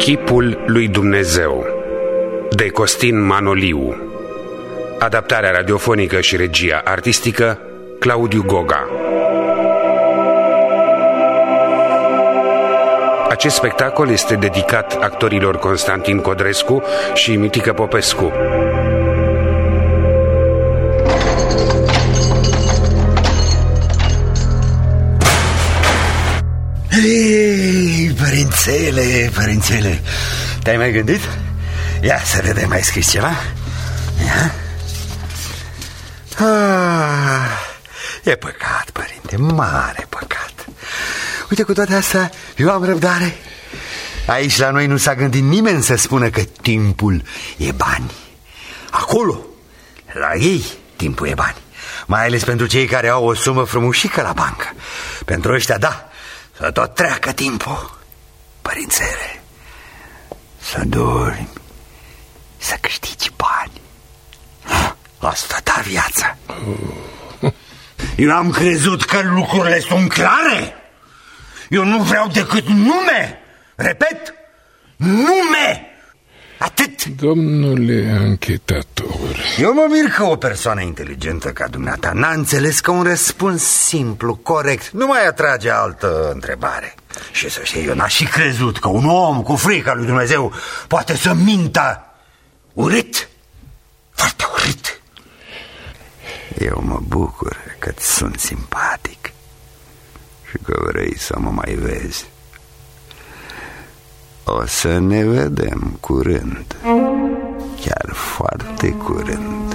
Chipul lui Dumnezeu de Costin Manoliu. Adaptarea radiofonică și regia artistică Claudiu Goga. Acest spectacol este dedicat actorilor Constantin Codrescu și Mitică Popescu. Hei, părințele, te-ai mai gândit? Ia să vedem, mai scris ceva? Ia. E păcat, părinte, mare păcat. Uite, cu toate astea, eu am răbdare. Aici la noi nu s-a gândit nimeni să spună că timpul e bani. Acolo, la ei, timpul e bani. Mai ales pentru cei care au o sumă frumușică la bancă. Pentru ăștia, da, să tot treacă timpul. Părințele, să dormi, să câștigi bani. Asta ta viața. Eu am crezut că lucrurile sunt clare. Eu nu vreau decât nume. Repet, nume. Atât. Domnule anchetator, eu mă mir că o persoană inteligentă ca dumneata n-a înțeles că un răspuns simplu, corect, nu mai atrage altă întrebare. Și să știi, eu n-aș și crezut că un om cu frica lui Dumnezeu poate să mintă. Urât, foarte urât. Eu mă bucur că-ți sunt simpatic și că vrei să mă mai vezi. O să ne vedem curând, chiar foarte curând.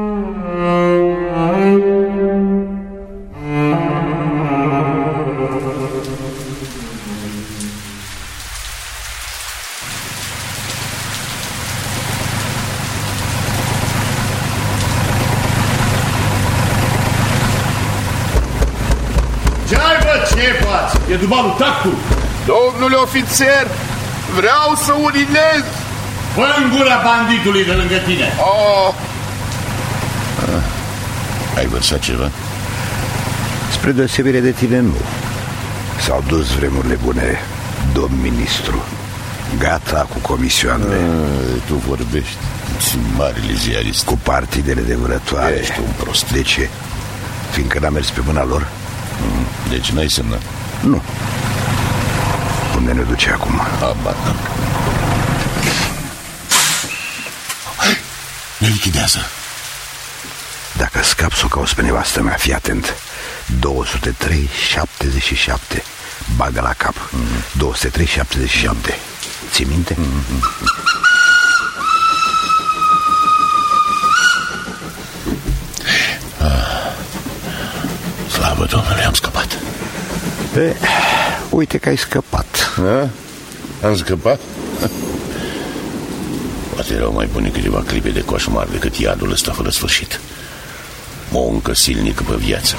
Ce-ai, bă, ce faci? E dubalul tactul? domnule ofițer, vreau să urinez. Fă în gura banditului de lângă tine. Ai vărsat ceva? Spre deosebire de tine, nu. S-au dus vremurile bune, domn ministru. Gata cu comisioanele. Tu vorbești marele ziarist. Cu partidele de vânătoare. Ești un prost. De ce? Fiindcă n-a mers pe mâna lor? Deci n-ai semnat? Nu. Unde ne duce acum? Abar n-am. Ne lichidează. Dacă scap să o cauți pe nevastă mea, fii atent. 203-77. Bagă la cap. 203-77. Ții minte? Slavă Domnului, am scăpat. Uite că ai scăpat. Am scăpat? Poate erau mai bune câteva clipe de coșmar decât iadul ăsta fără sfârșit. Muncă silnică pe viață.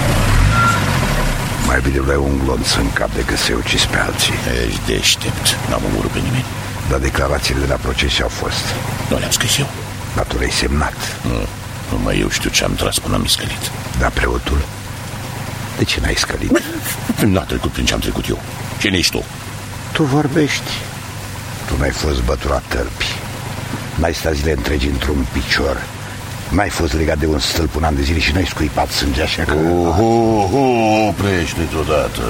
Mai bine vrei un glonț în cap decât să-i ucizi pe alții. Ești deștept, n-am omorât pe nimeni. Dar declarațiile de la proces au fost. Nu le-am scris eu. Dar tu le-ai semnat. Nu, numai eu știu ce am tras până am iscălit. Dar preotul? De ce n-ai scălit? N-a trecut prin ce am trecut eu. Cine ești tu? Tu vorbești. Tu n-ai fost băturat tărpi. N-ai stat zile întregi într-un picior. N-ai fost legat de un stâlp un an de zile și n-ai scuipat sânge așa că... Oprește-te odată.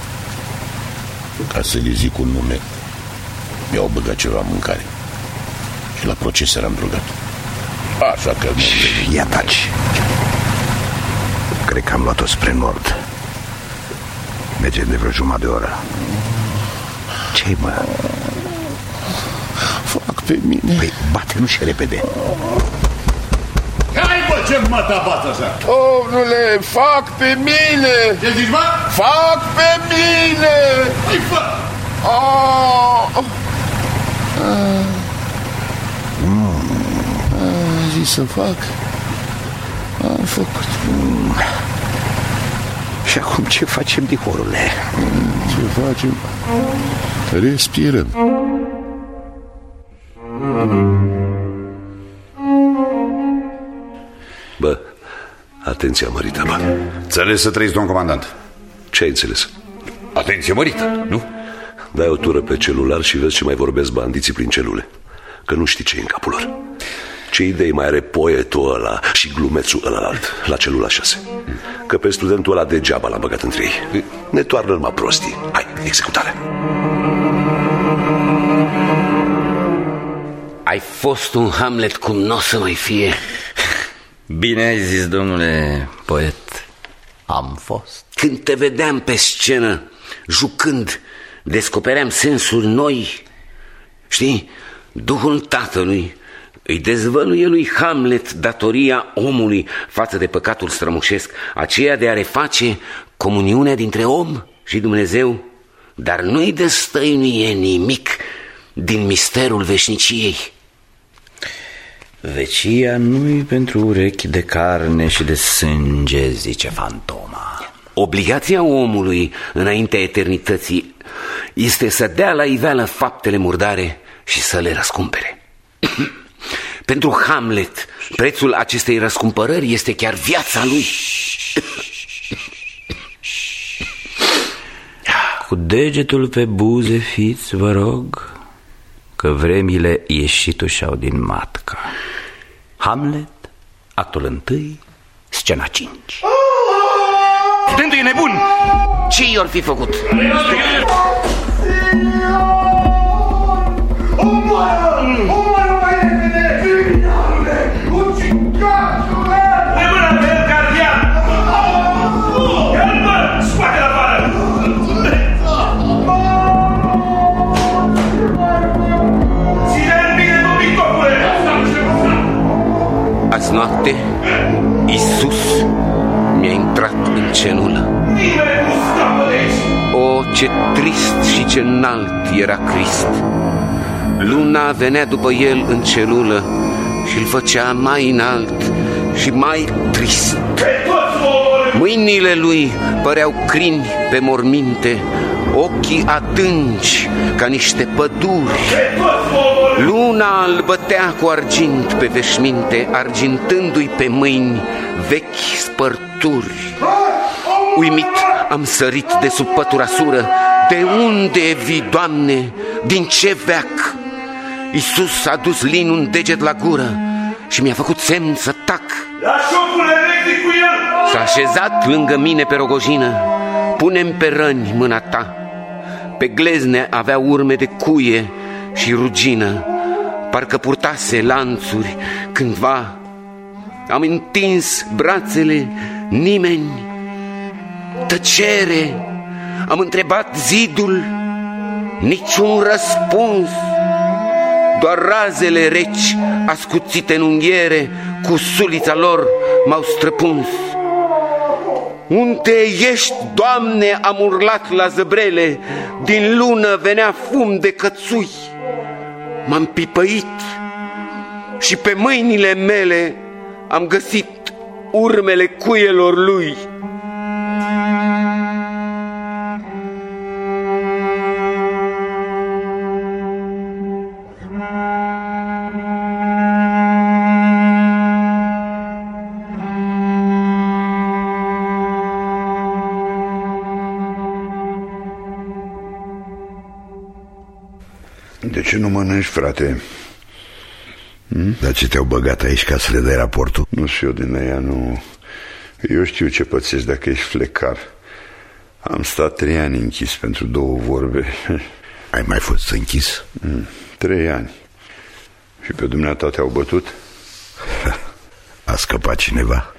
Ca să le zic un nume, mi-au băgat ceva în mâncare și la proces eram drogat. Așa că... Ia taci. Cred că am luat-o spre nord. Mergem de vreo jumătate de oră. Ce-i, mă? Fac pe mine. Păi bate-nu și repede. Hai, bă, ce măta bată așa? Domnule, fac pe mine. Ce zici, bă? Fac pe mine. Hai, fă! Zis să fac. Am făcut. Și acum ce facem, dihorule? Ce facem? Respirăm. Bă, atenție mărită, bă. Înțeles să trăiți, domn comandant. Ce ai înțeles? Atenție mărită, nu? Dai o tură pe celular și vezi ce mai vorbesc bandiții prin celule. Că nu știi ce e în capul lor. Ce idei mai are poetul ăla și glumețul ălalt la celula 6? Că pe studentul ăla degeaba l-am băgat între ei. Ne toarnă numai prostii. Hai, executare. Ai fost un Hamlet cum n-o să mai fie. Bine ai zis, domnule poet. Am fost. Când te vedeam pe scenă jucând, descopeream sensuri noi. Știi, Duhul Tatălui îi dezvăluie lui Hamlet datoria omului față de păcatul strămoșesc, aceea de a reface comuniunea dintre om și Dumnezeu, dar nu-i destăinuie nimic din misterul veșniciei. Vecia nu-i pentru urechi de carne și de sânge, zice fantoma. Obligația omului înaintea eternității este să dea la iveală faptele murdare și să le răscumpere. Pentru Hamlet, prețul acestei răscumpărări este chiar viața lui. Cu degetul pe buze fiți, vă rog, că vremile ieșituși-au din matca. Hamlet, actul 1, scena 5. Studentul e nebun! Ce i-or fi făcut? Omoară mai repede! Criminalule! Ucigașule! Pune mâna pe el, gardian! Ia-l, mă! Scoate-l afară! Ține-l bine, dobitocule! Azi noapte, Iisus mi-a intrat în celulă. Nimeni nu scapă de aici! O, ce trist și ce înalt era Crist! Luna venea după el în celulă și îl făcea mai înalt și mai trist. Mâinile lui păreau crini pe morminte, ochii adânci ca niște păduri. Luna îl bătea cu argint pe veșminte, argintându-i pe mâini vechi spărturi. Uimit am sărit de sub pătura sură. De unde vii, Doamne? Din ce veac? Iisus a dus lin un deget la gură și mi-a făcut semn să tac. La șocul electric cu el! S-a așezat lângă mine pe rogojină. Pune-mi pe răni mâna ta. Pe glezne avea urme de cuie și rugină, parcă purtase lanțuri cândva. Am întins brațele, nimeni. Tăcere. Am întrebat zidul, niciun răspuns. Doar razele reci, ascuțite în unghiere, cu sulița lor m-au străpuns. Unde ești, Doamne? Am urlat la zăbrele. Din lună venea fum de cățui. M-am pipăit și pe mâinile mele am găsit urmele cuielor lui. De ce nu mănânci, frate? Dar ce te-au băgat aici ca să le dai raportul? Nu știu eu din aia, nu. Eu știu ce pățești dacă ești flecar. Am stat 3 ani închis pentru 2 vorbe. Ai mai fost închis? 3 ani. Și pe dumneata te-au bătut? A scăpat cineva?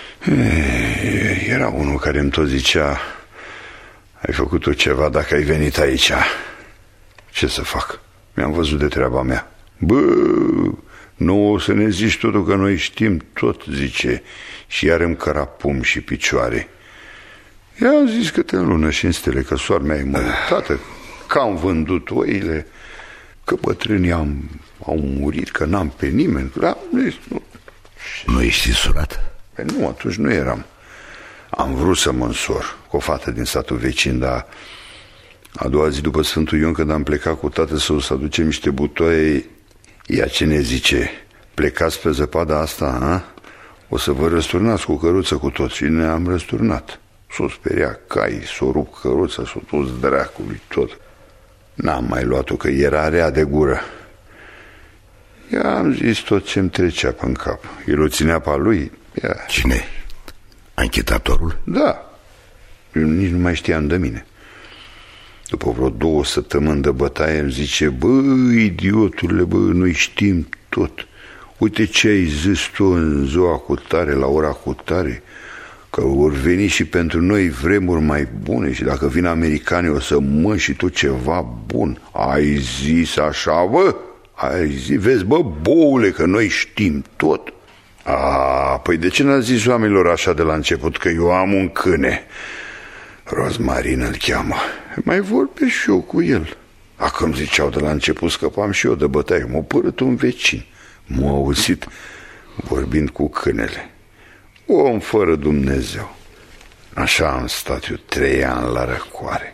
Era unul care îmi tot zicea: ai făcut ceva dacă ai venit aici. Ce să fac? Mi-am văzut de treaba mea. Bă, nu o să ne zici totul, că noi știm tot, zice. Și iar îmi căra pumni și picioare. I-am zis că te în lună și în stele, că soar mea e murit. Tată, că am vândut oile, că bătrânii au murit, că n-am pe nimeni. Nu ești surat? Păi nu, atunci nu eram. Am vrut să mă însor cu o fată din satul vecin, dar a doua zi după Sfântul Ion, când am plecat cu tată să aducem niște butoaie, ea ce ne zice: plecați pe zăpada asta, a? O să vă răsturnați cu căruță cu tot. Și ne-am răsturnat. S-o speria cai, s-o rup căruța, s-o dus dracului tot. N-am mai luat-o, că era rea de gură. I-am zis tot ce-mi trecea pe-n cap. El o ținea pe-a lui. Cine? Anchetatorul? Da. Eu nici nu mai știam de mine. După vreo 2 săptămâni de bătaie îmi zice: bă, idiotule, bă, noi știm tot. Uite ce ai zis tu în ziua cu tare, la ora cu tare, că vor veni și pentru noi vremuri mai bune și dacă vin americanii o să mă și tu ceva bun. Ai zis așa, bă? Ai zis, vezi, bă, boule, că noi știm tot. Păi de ce n-a zis oamenilor așa de la început, că eu am un câine? Rozmarin îl cheamă. Mai vorbesc și eu cu el. Dacă îmi ziceau de la început, scăpam și eu de bătaie. M-a părât un vecin. M-a auzit vorbind cu câinele. Om fără Dumnezeu. Așa am stat eu 3 ani la răcoare.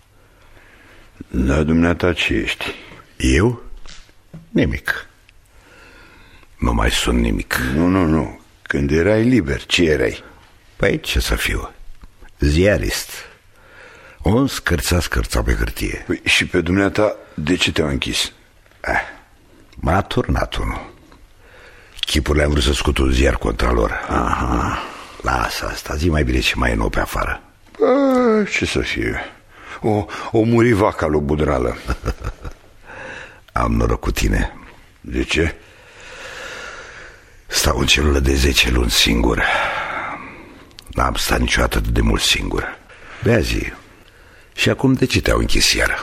Dar dumneata ce ești? Eu? Nimic. Nu mai sunt nimic. Nu. Când erai liber, ce erai? Păi ce să fiu? Ziarist. Un scârța pe hârtie. Păi, și pe dumneata de ce te-au închis? M-a turnat unul. Chipurile am vrut să scot un ziar contra lor. Aha. Lasă asta, zi mai bine ce mai e nou pe afară. Ce să fie? O muri vaca lui Budrală. Am noroc cu tine. De ce? Stau în celulă de 10 luni singur. N-am stat niciodată atât de mult singur. Bea zi. Și acum de ce te-au închis iară?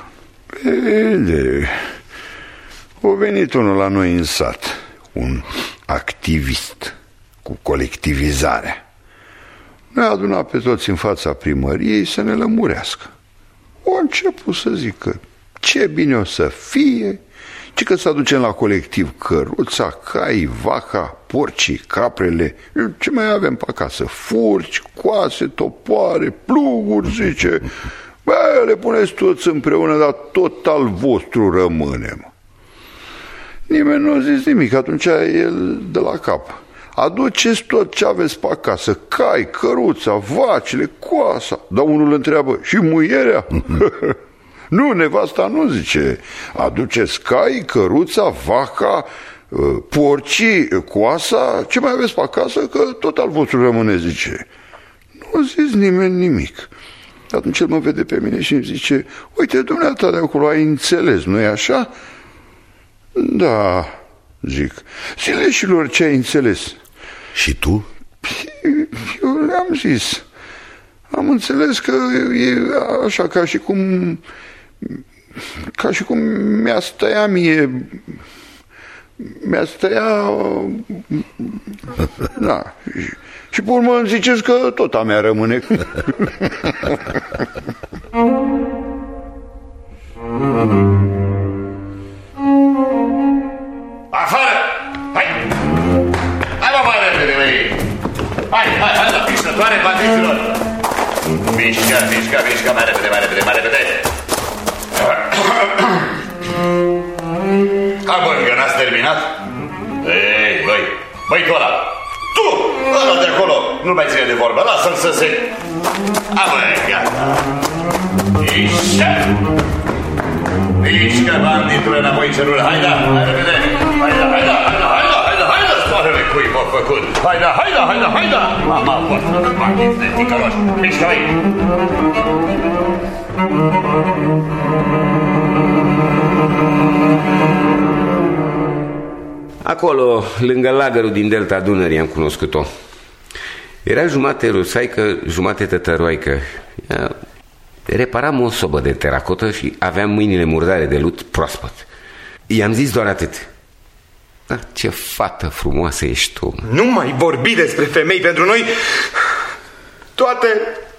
O venit unul la noi în sat, un activist cu colectivizarea. Ne-a adunat pe toți în fața primăriei să ne lămurească. O început să zică ce bine o să fie, ci că să aducem la colectiv căruța, cai, vaca, porcii, caprele, ce mai avem pe acasă, furci, coase, topoare, pluguri, zice. Bă, le puneți toți împreună, dar tot al vostru rămâne. Nimeni nu a zis nimic, atunci el de la cap. Aduceți tot ce aveți pe acasă, cai, căruța, vacile, coasa. Dar unul îl întreabă, și muierea? Nu, nevasta nu, zice. Aduceți cai, căruța, vaca, porcii, coasa, ce mai aveți pe acasă, că tot al vostru rămâne, zice. Nu a zis nimeni nimic. Atunci el mă vede pe mine și îmi zice: uite, dumneata de acolo, ai înțeles, nu-i așa? Da, zic. Zile ce ai înțeles. Și tu? Eu le-am zis. Am înțeles că e așa, ca și cum mi-a stăia mie. Mi-a stăia. Da. Și pe urmă îmi ziceți că tot a mea rămâne. Afară! Hai! Hai mă mai repede, băi! Hai la piștătoare, bandiților! Mișcă, mai repede! Hai, bă, încă n-ați terminat? Ei, băi, tu ăla! Tu! Ăla de acolo! Nu mai ține de vorbă, lasă-l să se... Hai, bă, gata! Mișcă, banditule, înapoi în celulă! Hai, repede! Hai da, scoarele cui m-a făcut! Hai da! Mama, voastră, bandiți de ticăloși! Mișcă, băi! Acolo, lângă lagărul din delta Dunării, am cunoscut-o. Era jumate rusaică, jumate tătăroaică. Reparam o sobă de teracotă și aveam mâinile murdare de lut proaspăt. I-am zis doar atât: ce fată frumoasă ești tu. Nu mai vorbi despre femei, pentru noi toate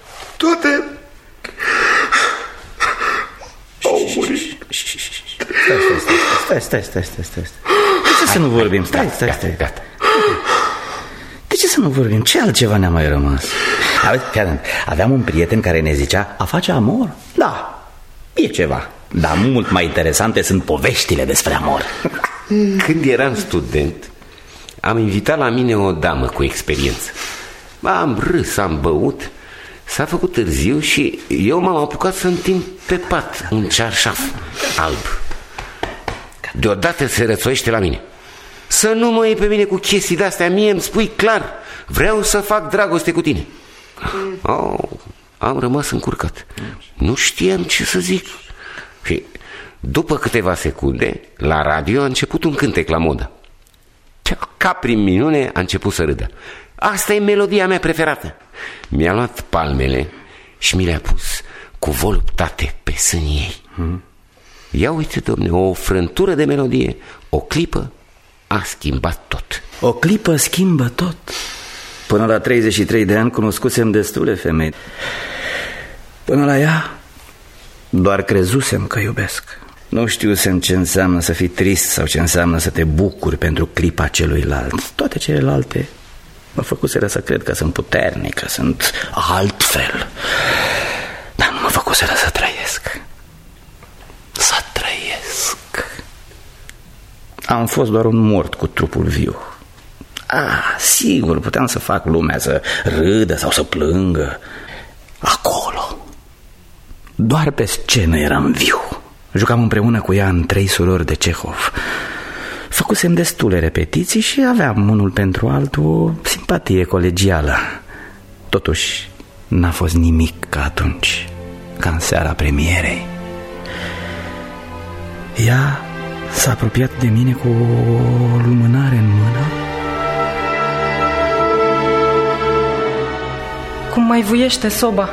au murit. Stai. De ce să nu vorbim? Stai. Gata. De ce să nu vorbim? Ce altceva ne-a mai rămas? Aveam un prieten care ne zicea: a face amor? Da, e ceva. Dar mult mai interesante sunt poveștile despre amor. Când eram student, am invitat la mine o damă cu experiență. Am râs, am băut S-a făcut târziu și eu m-am apucat să întind pe pat un cearșaf alb. Deodată se rățoiește la mine. Să nu mă iei pe mine cu chestii de-astea, mie îmi spui clar, vreau să fac dragoste cu tine. Am rămas încurcat. Nu știam ce să zic. Și după câteva secunde, la radio a început un cântec la modă. Ca prin minune a început să râdă. Asta e melodia mea preferată. Mi-a luat palmele și mi le-a pus cu voluptate pe sânii ei. Ia uite, domne, o frântură de melodie, o clipă a schimbat tot. O clipă schimbă tot. Până la 33 de ani cunoscusem destule femei. Până la ea doar crezusem că iubesc. Nu știusem ce înseamnă să fii trist sau ce înseamnă să te bucuri pentru clipa celuilalt. Toate celelalte mă făcuseră să cred că sunt puternic, că sunt altfel. Dar nu mă făcuseră să trăiesc. Să trăiesc. Am fost doar un mort cu trupul viu. Sigur, puteam să fac lumea să râdă sau să plângă. Acolo, doar pe scenă eram viu. Jucam împreună cu ea în 3 surori de Cehov. Făcusem destule repetiții și aveam unul pentru altul o simpatie colegială. Totuși, n-a fost nimic ca atunci, ca în seara premierei. Ea s-a apropiat de mine cu o lumânare în mână. Cum mai vuiește soba.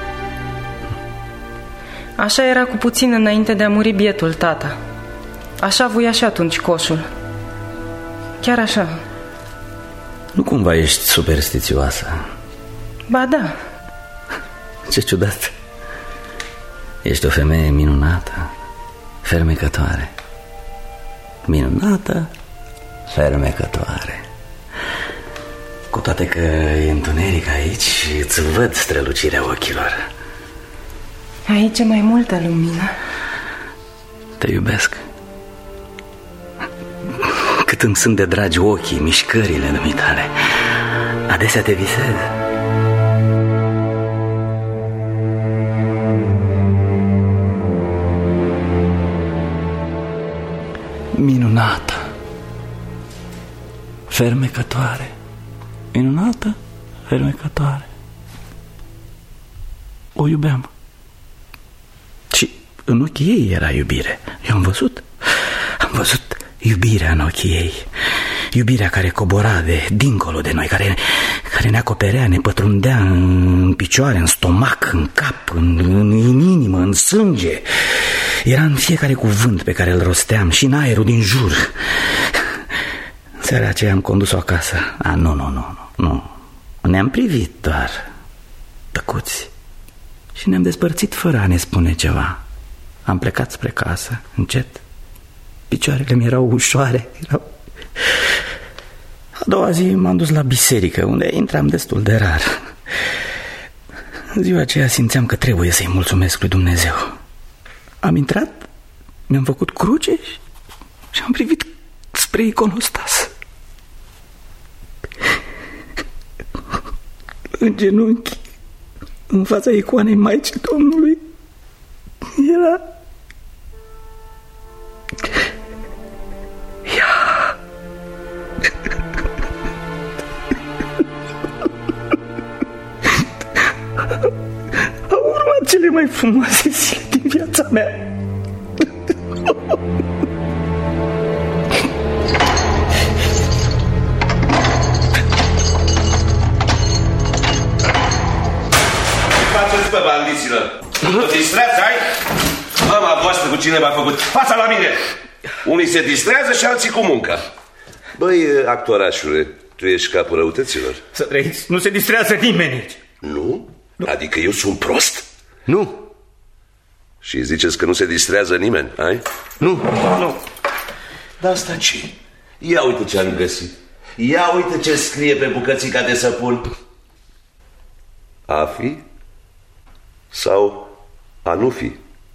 Așa era cu puțin înainte de a muri bietul tata. Așa vuia și atunci coșul. Chiar așa. Nu cumva ești superstițioasă? Ba da. Ce ciudat. Ești o femeie minunată, fermecătoare. Minunată, fermecătoare. Cu toate că e întuneric aici, îți văd strălucirea ochilor. Aici e mai multă lumină. Te iubesc. Cât îmi sunt de dragi ochii, mișcările dumitale. Adesea te visez. Minunată, fermecătoare. Minunată, fermecătoare. O iubeam. Și în ochii ei era iubire. Eu am văzut iubirea în ochii ei. Iubirea care cobora de dincolo de noi, care ne acoperea, ne pătrundea în picioare, în stomac, în cap, în inimă, în sânge. Era în fiecare cuvânt pe care îl rosteam și în aerul din jur. În seara aceea am condus-o acasă. Nu. Ne-am privit doar, tăcuți, și ne-am despărțit fără a ne spune ceva. Am plecat spre casă, încet. Picioarele mi erau ușoare. A doua zi m-am dus la biserică, unde intram destul de rar. În ziua aceea simțeam că trebuie să-i mulțumesc lui Dumnezeu. Am intrat, mi-am făcut cruce și am privit spre iconostas. În genunchi, în fața icoanei Maicii Domnului, era ea. Au urmat cele mai frumoase zile din viața mea. Faceți, bă, bandiților! Vă distreați, ai? Mama voastră cu cine v-a făcut? Fața la mine! Unii se distrează și alții cu munca. Băi, actorașule, tu ești capul răutăților. Să trăiți, nu se distrează nimeni aici. Nu? Adică eu sunt prost? Nu. Și ziceți că nu se distrează nimeni, ai? Nu. Dar asta ce? Ia uite ce am găsit. Ia uite ce scrie pe bucățica de săpun. A fi sau a nu fi?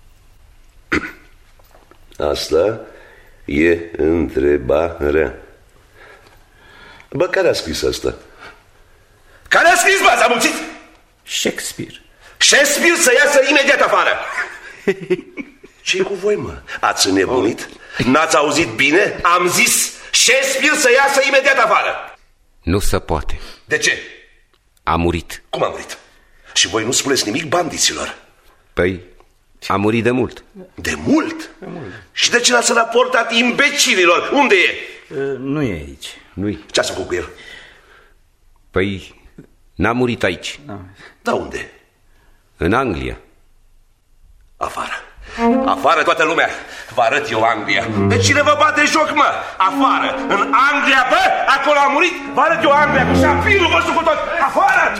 Asta e întrebarea. Bă, care a scris asta? Care a scris, bă, ați amuțit? Shakespeare. Shakespeare să iasă imediat afară. Ce-i cu voi, mă? Ați înnebunit? N-ați auzit bine? Am zis Shakespeare să iasă imediat afară. Nu se poate. De ce? A murit. Cum a murit? Și voi nu spuneți nimic bandiților? Păi, a murit de mult. De mult? Și de ce l-ați raportat imbecililor? Unde e? Nu e aici. Nu-i. Ce-ați făcut cu el? Păi, n-a murit aici. Da, unde? În Anglia. Afară. Afară toată lumea. Vă arăt eu Anglia. De cine vă bate joc, mă? Afară. În Anglia, bă, acolo a murit. Vă arăt eu Anglia cu șampinul vostru cu tot. Afară!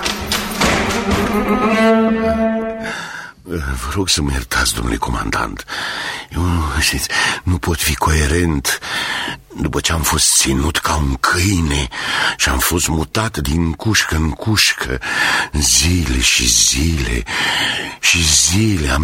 Vă rog să mă iertați, domnule comandant. Eu, știți, nu pot fi coerent după ce am fost ținut ca un câine și am fost mutat din cușcă în cușcă zile și zile și zile. Am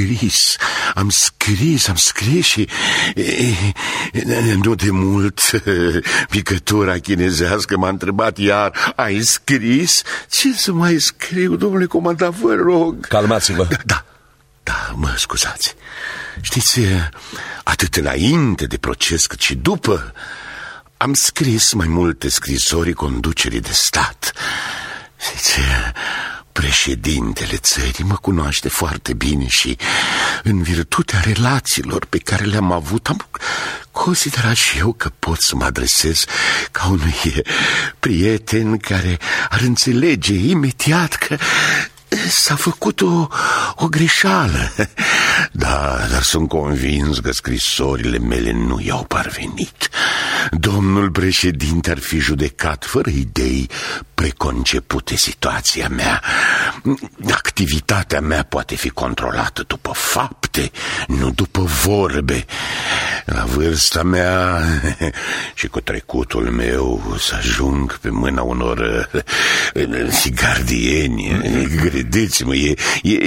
scris și nu de mult picătura chinezească m-a întrebat iar: ai scris? Ce să mai scriu, domnule comandant, vă rog? Calmați-vă. Da, mă scuzați. Știți, atât înainte de proces cât și după, am scris mai multe scrisori conducerii de stat. Știți, președintele țării mă cunoaște foarte bine și, în virtutea relațiilor pe care le-am avut, am considerat și eu că pot să mă adresez ca unui prieten care ar înțelege imediat că s-a făcut o greșeală. Da, dar sunt convins că scrisorile mele nu i-au parvenit. Domnul președinte ar fi judecat fără idei preconcepute situația mea. Activitatea mea poate fi controlată după fapte, nu după vorbe. La vârsta mea și cu trecutul meu să ajung pe mâna unor gardieni, credeți-mă, e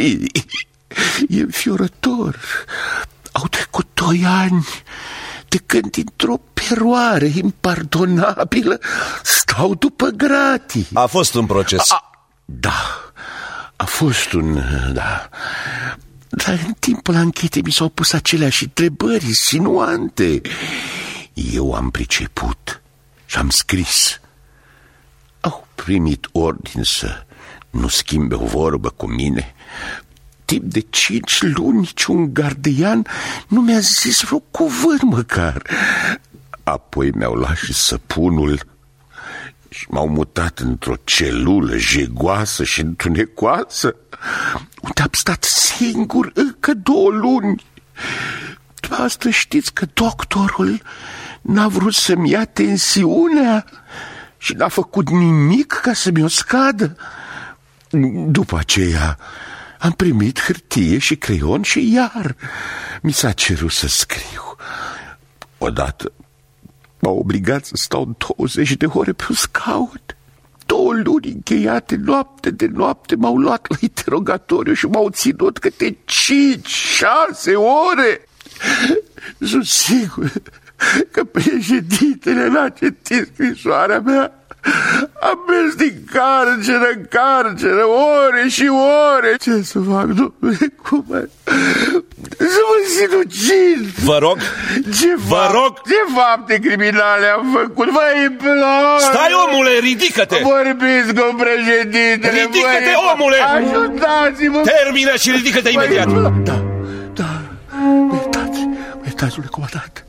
înfiorător. Au trecut 2 ani de când, dintr-o eroare impardonabilă, stau după gratii. A fost un proces. Da, a fost un... Da. Dar în timpul anchetei mi s-au pus aceleași întrebări insinuante. Eu am priceput și am scris. Au primit ordin să nu schimbe o vorbă cu mine. Timp de 5 luni niciun gardian nu mi-a zis vreo cuvânt măcar. Apoi mi-au luat și săpunul și m-au mutat într-o celulă jegoasă și întunecoasă, unde am stat singur încă 2 luni. Asta știți că doctorul n-a vrut să-mi ia tensiunea și n-a făcut nimic ca să mi-o scadă. După aceea am primit hârtie și creion și iar mi s-a cerut să scriu. Odată m-au obligat să stau 20 de ore pe un scaun. 2 luni încheiate, noapte de noapte, m-au luat la interogatoriu și m-au ținut câte 5-6 ore. Sunt sigur că președintele n-a citit scrisoarea mea. Am mers din carceră în carceră, ore și ore. Ce să fac, domnule? Cum să mă sinucid? Vă rog. Ce fapte criminale am făcut? Vă implor. Stai, omule, ridică-te. Vorbiți cu președintele. Ridică-te, omule. Ajutați-mă. Termină și ridică-te imediat. Da. Mă iertați, domnule comandant.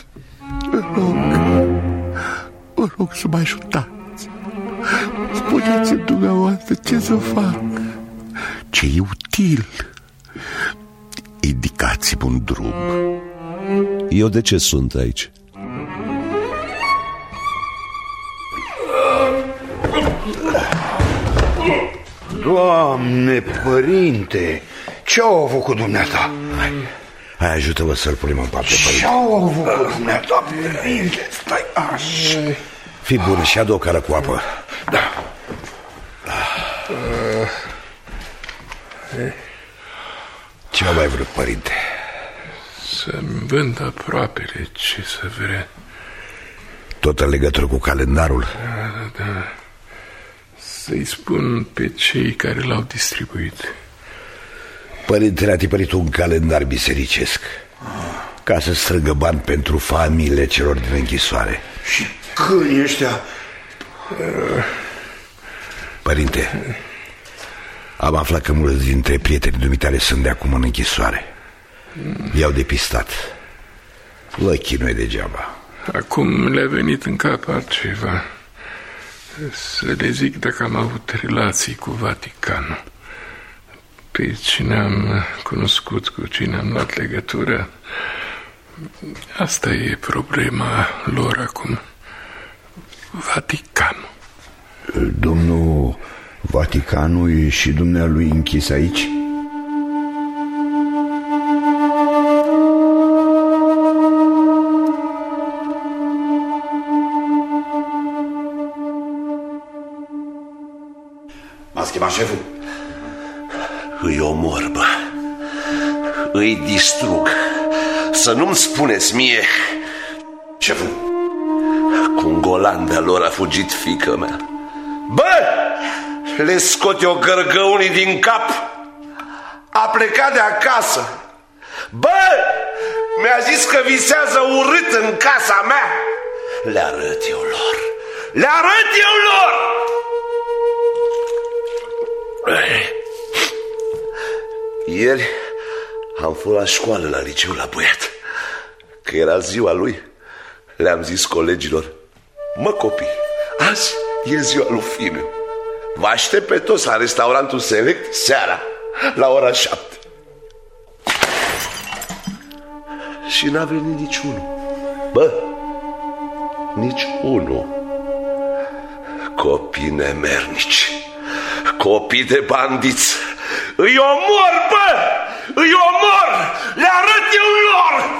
Vă rog să mă ajutați. Spuneți-mi dumneavoastră ce să fac, ce e util. Indicați-mi un drum. Eu de ce sunt aici? Doamne, părinte, ce-au făcut dumneata? Hai, ajută-mă să-l punem în parte, părinte. Ce-au făcut dumneata, părinte? Stai așa. Fii bună și adu o cară cu apă. Da. Ce mai vrut, părinte? Să-mi vând aproapele, ce să vrea. Tot în legătură cu calendarul? Da. să-i spun pe cei care l-au distribuit. Părintele a tipărit un calendar bisericesc ca să strângă bani pentru familiile celor din închisoare. Și câinii ăștia? Părinte, am aflat că mulți dintre prietenii dumitale sunt de acum în închisoare. I-au depistat. Vă chinuie degeaba. Acum le-a venit în cap altceva. Să le zic dacă am avut relații cu Vaticanul. Pe cine am cunoscut, cu cine am luat legătură. Asta e problema lor acum. Vaticanul. Domnul Vaticanul e și dumnealui închis aici? M-a schimbat șeful? Îi omor, bă. Îi distrug. Să nu-mi spuneți mie. Șeful? Cu un golan de-a lor a fugit fiică mea. Bă! Le scot eu gărgăunii din cap. A plecat de acasă. Bă! Mi-a zis că visează urât în casa mea. Le arăt eu lor. Le arăt eu lor! Ieri am fost la școală, la liceu, la băiat. Că era ziua lui. Le-am zis colegilor: mă, copii, azi e ziua lui fiu. Vă aștept pe toți la restaurantul Select seara, la ora 7. Și n-a venit niciunul. Bă, nici unul. Copii nemernici, copii de bandiți. Îi omor, bă! Îi omor! Le arăt eu lor!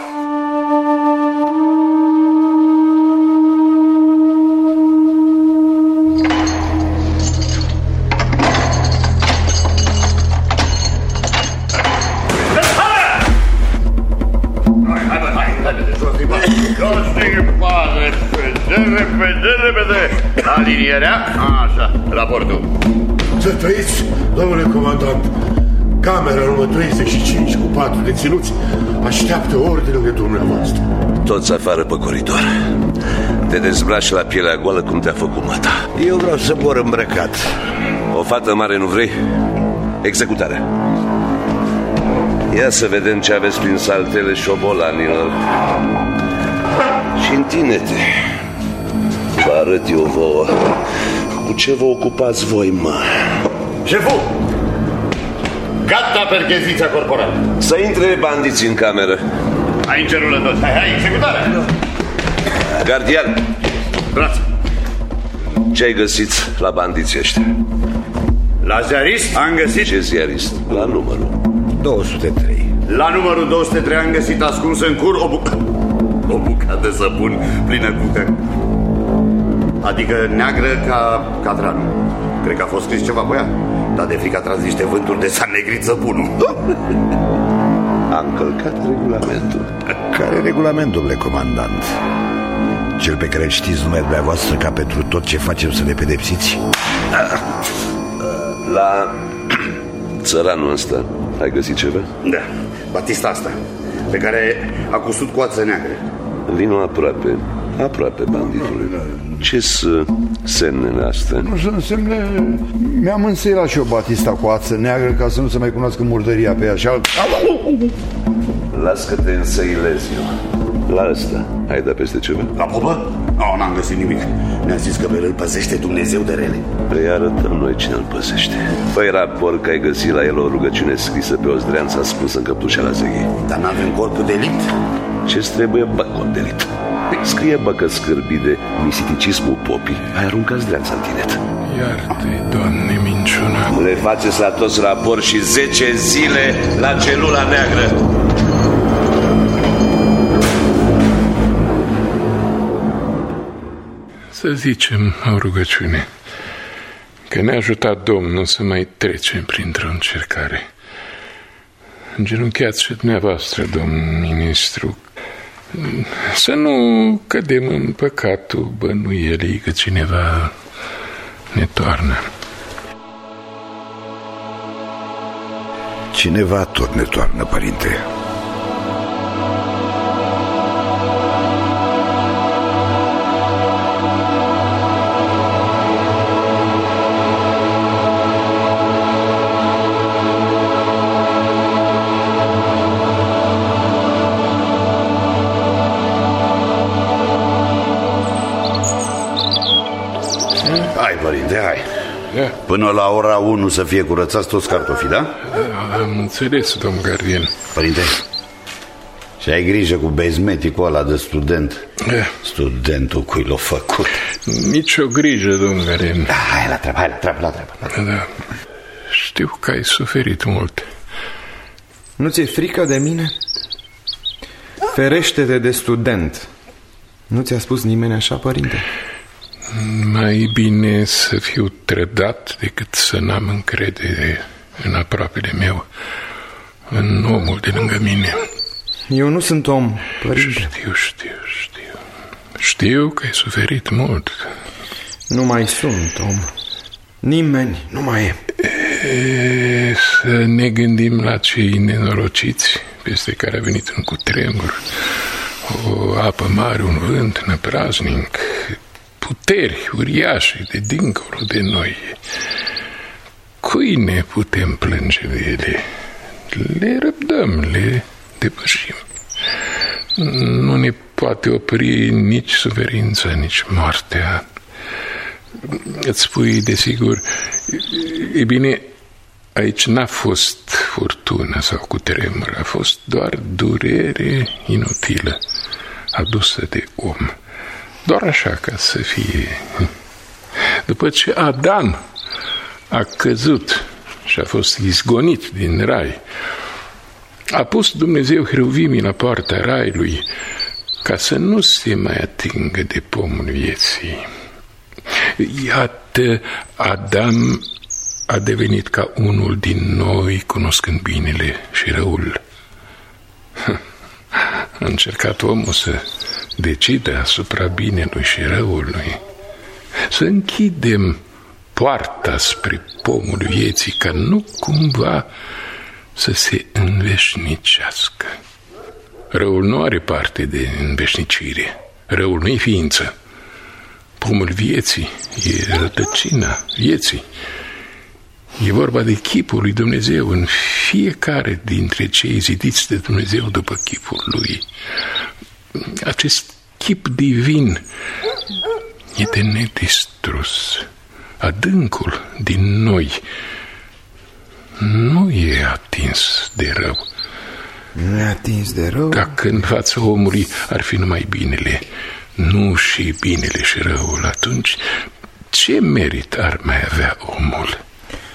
Repede, alinierea, așa, raportul. Să trăiți, domnule comandant. Camera numărul 35 cu 4 deținuți așteaptă ordinele dumneavoastră. Toți afară pe coridor. Te dezbraci la pielea goală cum te-a făcut măta. Eu vreau să mor îmbrăcat. O fată mare nu vrei? Executarea. Ia să vedem ce aveți prin saltele șobolanilor. Și întinete. Vă arăt eu vouă cu ce vă ocupați voi, mă. Șeful! Gata percheziția corporală. Să intre bandiții în cameră. Hai în cerul toți. Hai, executare. Gardian. Braț. Ce-ai găsit la bandiții ăștia? La ziarist am găsit... Ce ziarist? La numărul 203. La numărul 203 am găsit ascuns în cur o bucată de săpun plină cu căc. Adică neagră ca catranul. Cred că a fost scris ceva pe ea, dar de frică a tras niște vânturi de s-a negrit săpunul. A încălcat regulamentul. Care regulament, domnule comandant? Cel pe care îl știți numai dumneavoastră, ca pentru tot ce facem să ne pedepsiți? La țăranul ăsta ai găsit ceva? Da, Batista asta, pe care a cusut coață neagră. Vino aproape, aproape banditului. Ce-s semnele astea? Nu sunt semne. Mi-am înseilat și eu Batista cu ață neagră ca să nu se mai cunoască murdăria pe ea și alt... Las că te însăilezi eu. La ăsta ai dat peste ceva? La popă? Nu, n-am găsit nimic. Ne-a zis că îl păzește Dumnezeu de rele. Păi arătăm noi cine îl păzește. Păi raport că ai găsit la el o rugăciune scrisă pe o zdreanță ascunsă în căptușa la zeghii. Dar n-avem corpul de delict? Ce-ți trebuie, bă, cod delict? Scrie, bă, că scârbii de misiticismul popii. Ai aruncat zdreanța în tinet. Iartă-i, Doamne, minciuna. Le faceți la toți raport și 10 zile la celula neagră. Să zicem o rugăciune, că ne-a ajutat Domnul să mai trecem printr-o încercare. Îngenunchiați și dumneavoastră, domn ministru, să nu cădem în păcatul bănuielii că cineva ne toarnă. Cineva tot ne toarnă, părinte. Hai, părinte, hai. Până la ora 1 să fie curățați toți cartofii, da? Am înțeles, domn gardian. Părinte, și ai grijă cu bezmeticul ăla de student. Studentul cui l-a făcut. Nici o grijă, domn gardian. Hai la treabă. Da. Știu că ai suferit mult. Nu ți-e frică de mine? Ferește-te de student. Nu ți-a spus nimeni așa, părinte? Mai bine să fiu trădat decât să n-am încredere în aproapele meu, în omul de lângă mine. Eu nu sunt om, părinte. Știu. Știu că ai suferit mult. Nu mai sunt om. Nimeni nu mai e. Să ne gândim la cei nenorociți peste care a venit un cutremur, o apă mare, un vânt năpraznic, puteri uriașe de dincolo de noi. Cui ne putem plânge de ele? Le răbdăm, le depășim. Nu ne poate opri nici suferința, nici moartea. Îți spui, desigur, e bine, aici n-a fost furtună sau cutremur, a fost doar durere inutilă adusă de om. Doar așa ca să fie. După ce Adam a căzut și a fost izgonit din rai, a pus Dumnezeu cheruvimii la poarta raiului ca să nu se mai atingă de pomul vieții. Iată, Adam a devenit ca unul din noi, cunoscând binele și răul. A încercat omul să decide asupra binelui și răului, să închidem poarta spre pomul vieții, ca nu cumva să se înveșnicească. Răul nu are parte de înveșnicire, răul nu e ființă. Pomul vieții e rădăcina vieții. E vorba de chipul lui Dumnezeu în fiecare dintre cei zidiți de Dumnezeu după chipul lui. Acest chip divin e de nedistrus. Adâncul din noi nu e atins de rău. Nu e atins de rău? Dacă în fața omului ar fi numai binele, nu și binele și răul, atunci ce merit ar mai avea omul?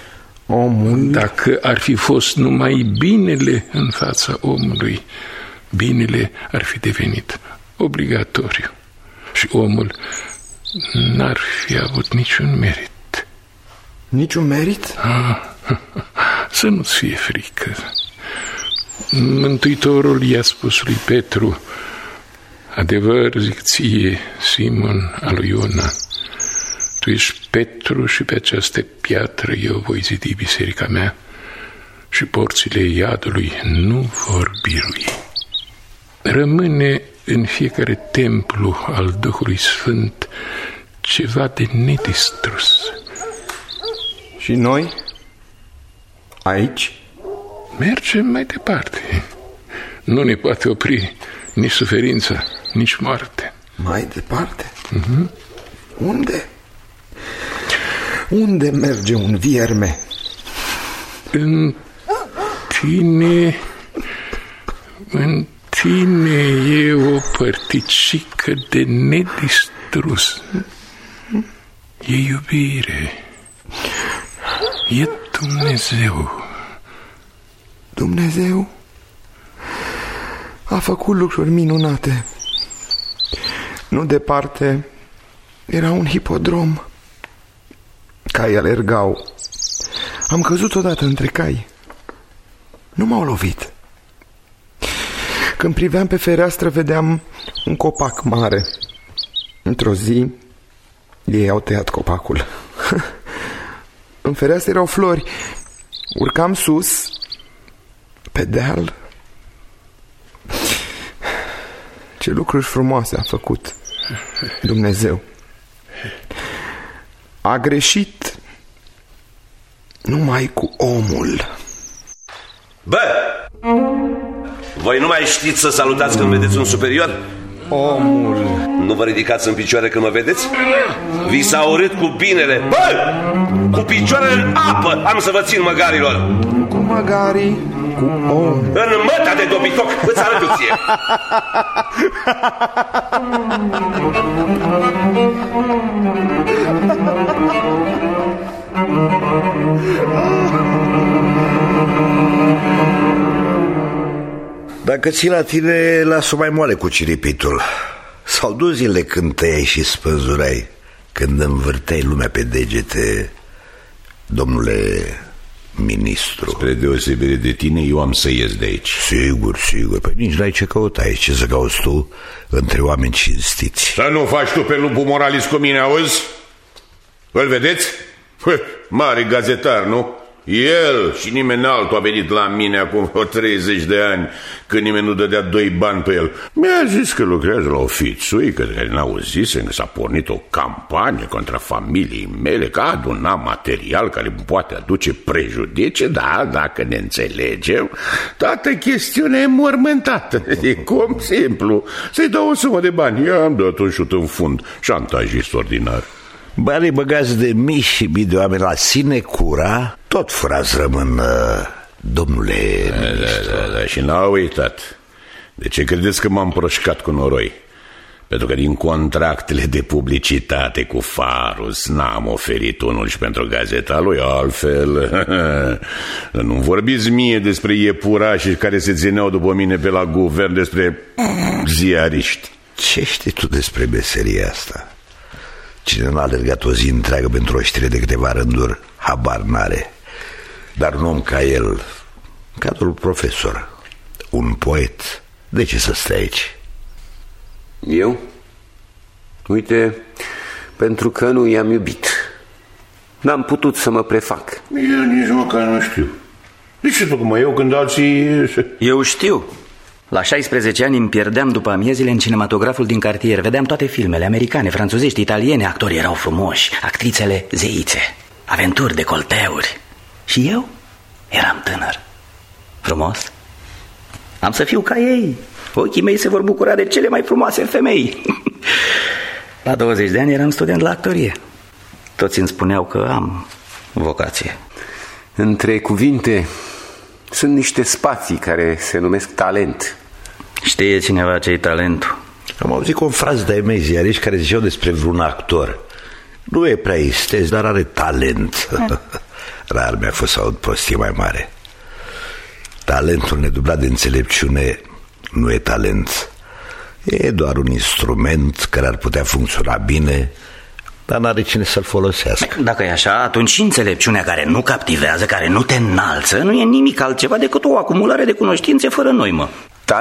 Dacă ar fi fost numai binele în fața omului, binele ar fi devenit obligatoriu și omul n-ar fi avut niciun merit. Niciun merit? Să nu-ți fie frică. Mântuitorul i-a spus lui Petru: adevăr zic ție, Simon al lui Iona, tu ești Petru și pe această piatră eu voi zidi biserica mea și porțile iadului nu vor birui. Rămâne în fiecare templu al Duhului Sfânt ceva de nedistrus. Și noi? Aici? Mergem mai departe. Nu ne poate opri nici suferința, nici moarte. Mai departe? Unde? Unde merge un vierme? În tine e o părticică de nedistrus. E iubire. E Dumnezeu. Dumnezeu a făcut lucruri minunate. Nu departe era un hipodrom. Caii alergau. Am căzut odată între cai. Nu m-au lovit. Când priveam pe fereastră, vedeam un copac mare. Într-o zi, ei au tăiat copacul. În fereastră erau flori. Urcam sus pe deal. Ce lucruri frumoase a făcut Dumnezeu. A greșit numai cu omul. Bă! Voi nu mai știți să salutați când vedeți un superior? Omul. Nu vă ridicați în picioare când mă vedeți? Vi s-a urât cu binele. Bă! Cu picioarele în apă am să vă țin, măgarilor. Cu măgarii, cu om. În măta de dobitoc îți arăt eu ție. Dacă ții la tine, las-o mai moale cu ciripitul. S-au dus zile când tăiai și spânzurai, când învârteai lumea pe degete, domnule ministru. Spre deosebire de tine, eu am să ies de aici. Sigur, sigur. Păi nici n-ai ce căuta aici. Ce să cauți tu între oameni cinstiți? Să nu faci tu pe lupul moralist cu mine, auzi? Îl vedeți? Mare gazetar, nu? El și nimeni altul a venit la mine acum 30 de ani, când nimeni nu dădea 2 bani pe el. Mi-a zis că lucrează la ofițui, că n-auzisem că s-a pornit o campanie contra familiei mele, că aduna material care poate aduce prejudicii. Da, dacă ne înțelegem, toată chestiunea e mormântată. E cum simplu, să-i dau o sumă de bani. I-am dat un șut în fund, șantajist ordinar. Banii băgați de mii și mii de oameni la sinecura, tot furați rămân, domnule ministru. Da, și n-au uitat. De ce credeți că m-am proșcat cu noroi? Pentru că din contractele de publicitate cu Farus n-am oferit unul și pentru gazeta lui, altfel nu vorbiți mie despre iepurașii care se țineau după mine pe la guvern, despre ziariști. Ce știi tu despre meseria asta? Cine n-a alergat o zi întreagă pentru o știre de câteva rânduri, habar n-are. Dar un om ca el, cadrul profesor, un poet, de ce să stai aici? Eu? Uite, pentru că nu i-am iubit. N-am putut să mă prefac. Eu nici măcar nu știu. De ce tocmai eu când alții... Eu știu. La 16 ani îmi pierdeam după amiezile în cinematograful din cartier. Vedeam toate filmele, americane, franțuzești, italiene. Actorii erau frumoși, actrițele zeițe, aventuri, decolteuri. Și eu eram tânăr, frumos. Am să fiu ca ei. Ochii mei se vor bucura de cele mai frumoase femei. La 20 de ani eram student la actorie. Toți îmi spuneau că am vocație. Între cuvinte sunt niște spații care se numesc talent. Știe cineva ce-i talentul? Am auzit confrați de-ai mei ziariști care ziceau despre vreun actor. Nu e prea istez, dar are talent. Rar mi-a fost să aud prostie mai mare. Talentul nedublat de înțelepciune nu e talent. E doar un instrument care ar putea funcționa bine, dar n-are cine să-l folosească. Dacă e așa, atunci și înțelepciunea care nu captivează, care nu te înalță, nu e nimic altceva decât o acumulare de cunoștințe fără noimă.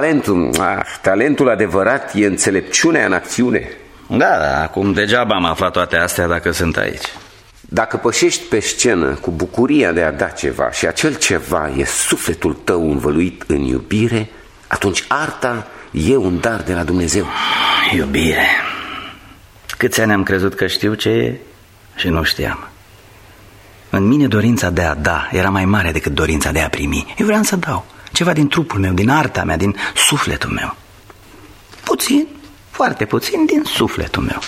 Talentul adevărat e înțelepciunea în acțiune. Da, acum degeaba am aflat toate astea dacă sunt aici. Dacă pășești pe scenă cu bucuria de a da ceva și acel ceva e sufletul tău învăluit în iubire, atunci arta e un dar de la Dumnezeu. Iubire. Câți ani am crezut că știu ce e și nu știam. În mine dorința de a da era mai mare decât dorința de a primi. Eu vreau să dau ceva din trupul meu, din arta mea, din sufletul meu. Puțin, foarte puțin din sufletul meu.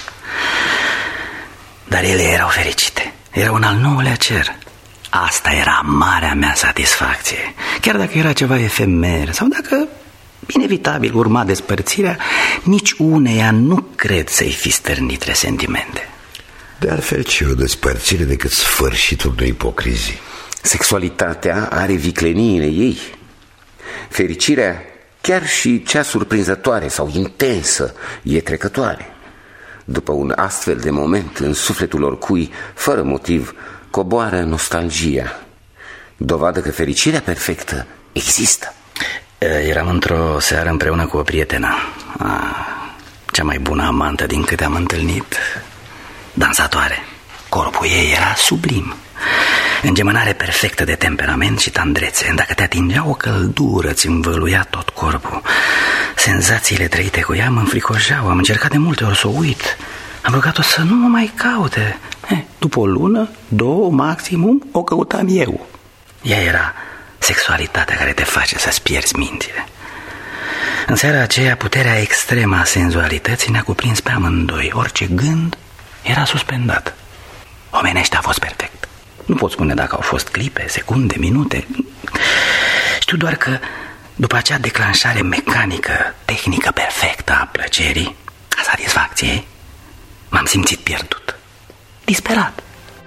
Dar ele erau fericite. Erau în al 9-lea cer. Asta era marea mea satisfacție. Chiar dacă era ceva efemer sau dacă inevitabil urma despărțirea, nici uneia nu cred să-i fi stârnit resentimente. De altfel, ce o despărțire decât sfârșitul de ipocrizii? Sexualitatea are vicleniile ei. Fericirea, chiar și cea surprinzătoare sau intensă, e trecătoare. După un astfel de moment, în sufletul oricui, fără motiv, coboară nostalgia. Dovadă că fericirea perfectă există. Eram într-o seară împreună cu o prietenă, cea mai bună amantă din câte am întâlnit. Dansatoare. Corpul ei era sublim. Îngemânare perfectă de temperament și tandrețe. Dacă te atingea o căldură, ți învăluia tot corpul. Senzațiile trăite cu ea mă înfricoșeau. Am încercat de multe ori să o uit. Am rugat-o să nu mă mai caute. După o lună, 2 maximum, o căutam eu. Ea era sexualitatea care te face să-ți pierzi mințile. În seara aceea, puterea extremă a senzualității ne-a cuprins pe amândoi. Orice gând era suspendat. Omenește a fost perfect. Nu pot spune dacă au fost clipe, secunde, minute. Știu doar că după acea declanșare mecanică, tehnică perfectă a plăcerii, a satisfacției, m-am simțit pierdut, disperat.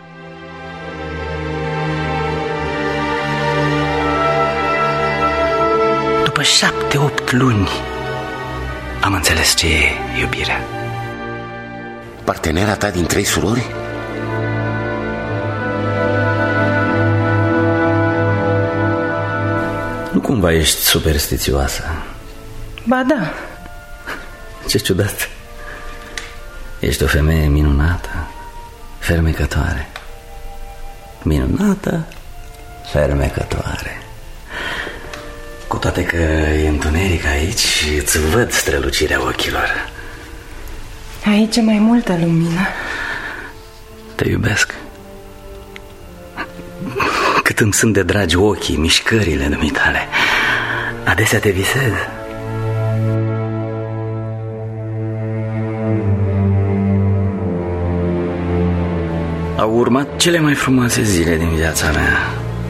După 7-8 luni am înțeles ce e iubirea. Partenera ta din 3 surori? Nu cumva ești superstițioasă? Ba da. Ce ciudat. Ești o femeie minunată, fermecătoare. Minunată, fermecătoare. Cu toate că e întuneric aici, îți văd strălucirea ochilor. Aici e mai multă lumină. Te iubesc. Cât îmi sunt de dragi ochii, mișcările dumitale. Adesea te visez. Au urmat cele mai frumoase zile din viața mea.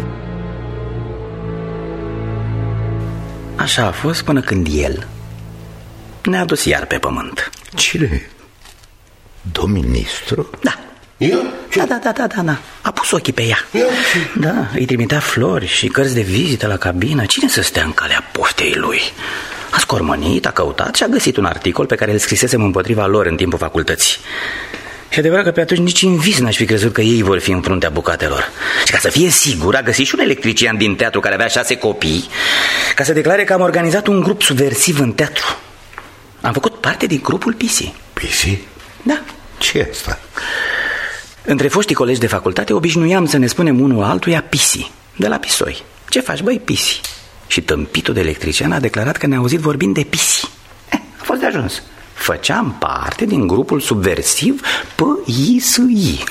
Așa a fost până când el ne-a adus iar pe pământ. Cine? Domn-ministru? Da. Eu? Da. A pus ochii pe ea. Da, îi trimitea flori și cărți de vizită la cabină. Cine să stea în calea poftei lui? A scormonit, a căutat și a găsit un articol pe care îl scrisesem împotriva lor în timpul facultății. Și adevărat că pe atunci nici în vis n-aș fi crezut că ei vor fi în fruntea bucatelor. Și ca să fie sigur, a găsit și un electrician din teatru care avea 6 copii, ca să declare că am organizat un grup subversiv în teatru. Am făcut parte din grupul Pisi. Pisi? Da. Ce e asta? Între foștii colegi de facultate obișnuiam să ne spunem unul altuia Pisi, de la Pisoi. Ce faci, băi, Pisi? Și tâmpitul de electrician a declarat că ne-a auzit vorbind de Pisi. A fost de ajuns. Făceam parte din grupul subversiv PISI.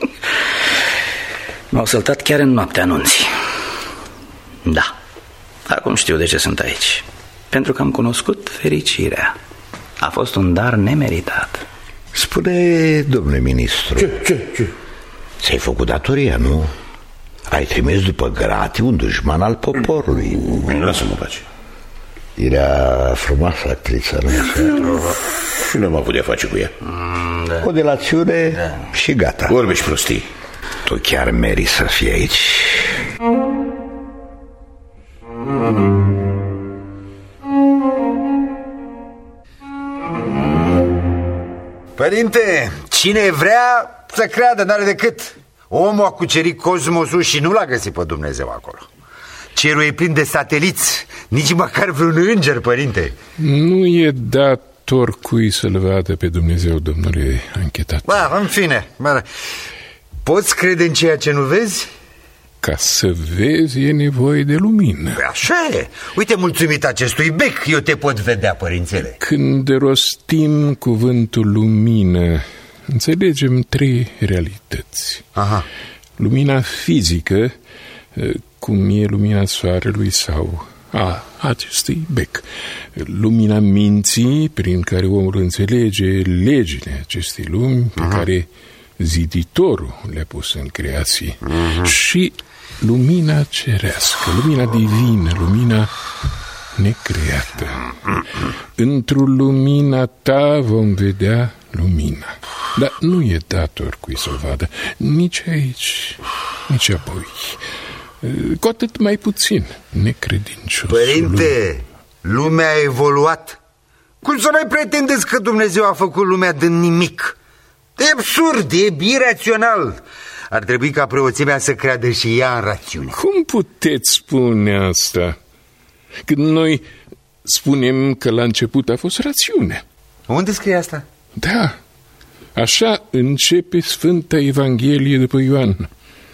M-au săltat chiar în noaptea anunții. Da, acum știu de ce sunt aici. Pentru că am cunoscut fericirea. A fost un dar nemeritat. Spune, domnule ministru. Ce? Ți-ai făcut datoria, nu? Ai trimis după gratii un dușman al poporului. Lasă-mă pace. Era frumoasă actrița, nu așa? Și nu am avut de-a face cu ea. O delațiune și gata. Vorbești prostii. Tu chiar meriți să fii aici. Părinte, cine vrea să creadă, n-are decât. Omul a cucerit cosmosul și nu l-a găsit pe Dumnezeu acolo. Cerul e plin de sateliți, nici măcar vreun înger, părinte. Nu e dator cui să-l vadă pe Dumnezeu, domnule anchetat. Ba, în fine, poți crede în ceea ce nu vezi? Ca să vezi e nevoie de lumină. Așa e. Uite, mulțumit acestui bec, eu te pot vedea, părințele. Când rostim cuvântul lumină, înțelegem 3 realități. Aha. Lumina fizică, cum e lumina soarelui sau a acestui bec. Lumina minții, prin care omul înțelege legile acestei lumi, pe care ziditorul le-a pus în creație. Și lumina cerească, lumina divină, lumina necreată. Într-o lumina ta vom vedea lumina. Dar nu e dator cui să o vadă, nici aici, nici apoi. Cu atât mai puțin necredincios. Părinte, lumea a evoluat. Cum să mai pretindeți că Dumnezeu a făcut lumea din nimic? E absurd, e irațional. Ar trebui ca preoțimea să creadă și ea în rațiune. Cum puteți spune asta? Când noi spunem că la început a fost rațiune. Unde scrie asta? Da, așa începe Sfânta Evanghelie după Ioan.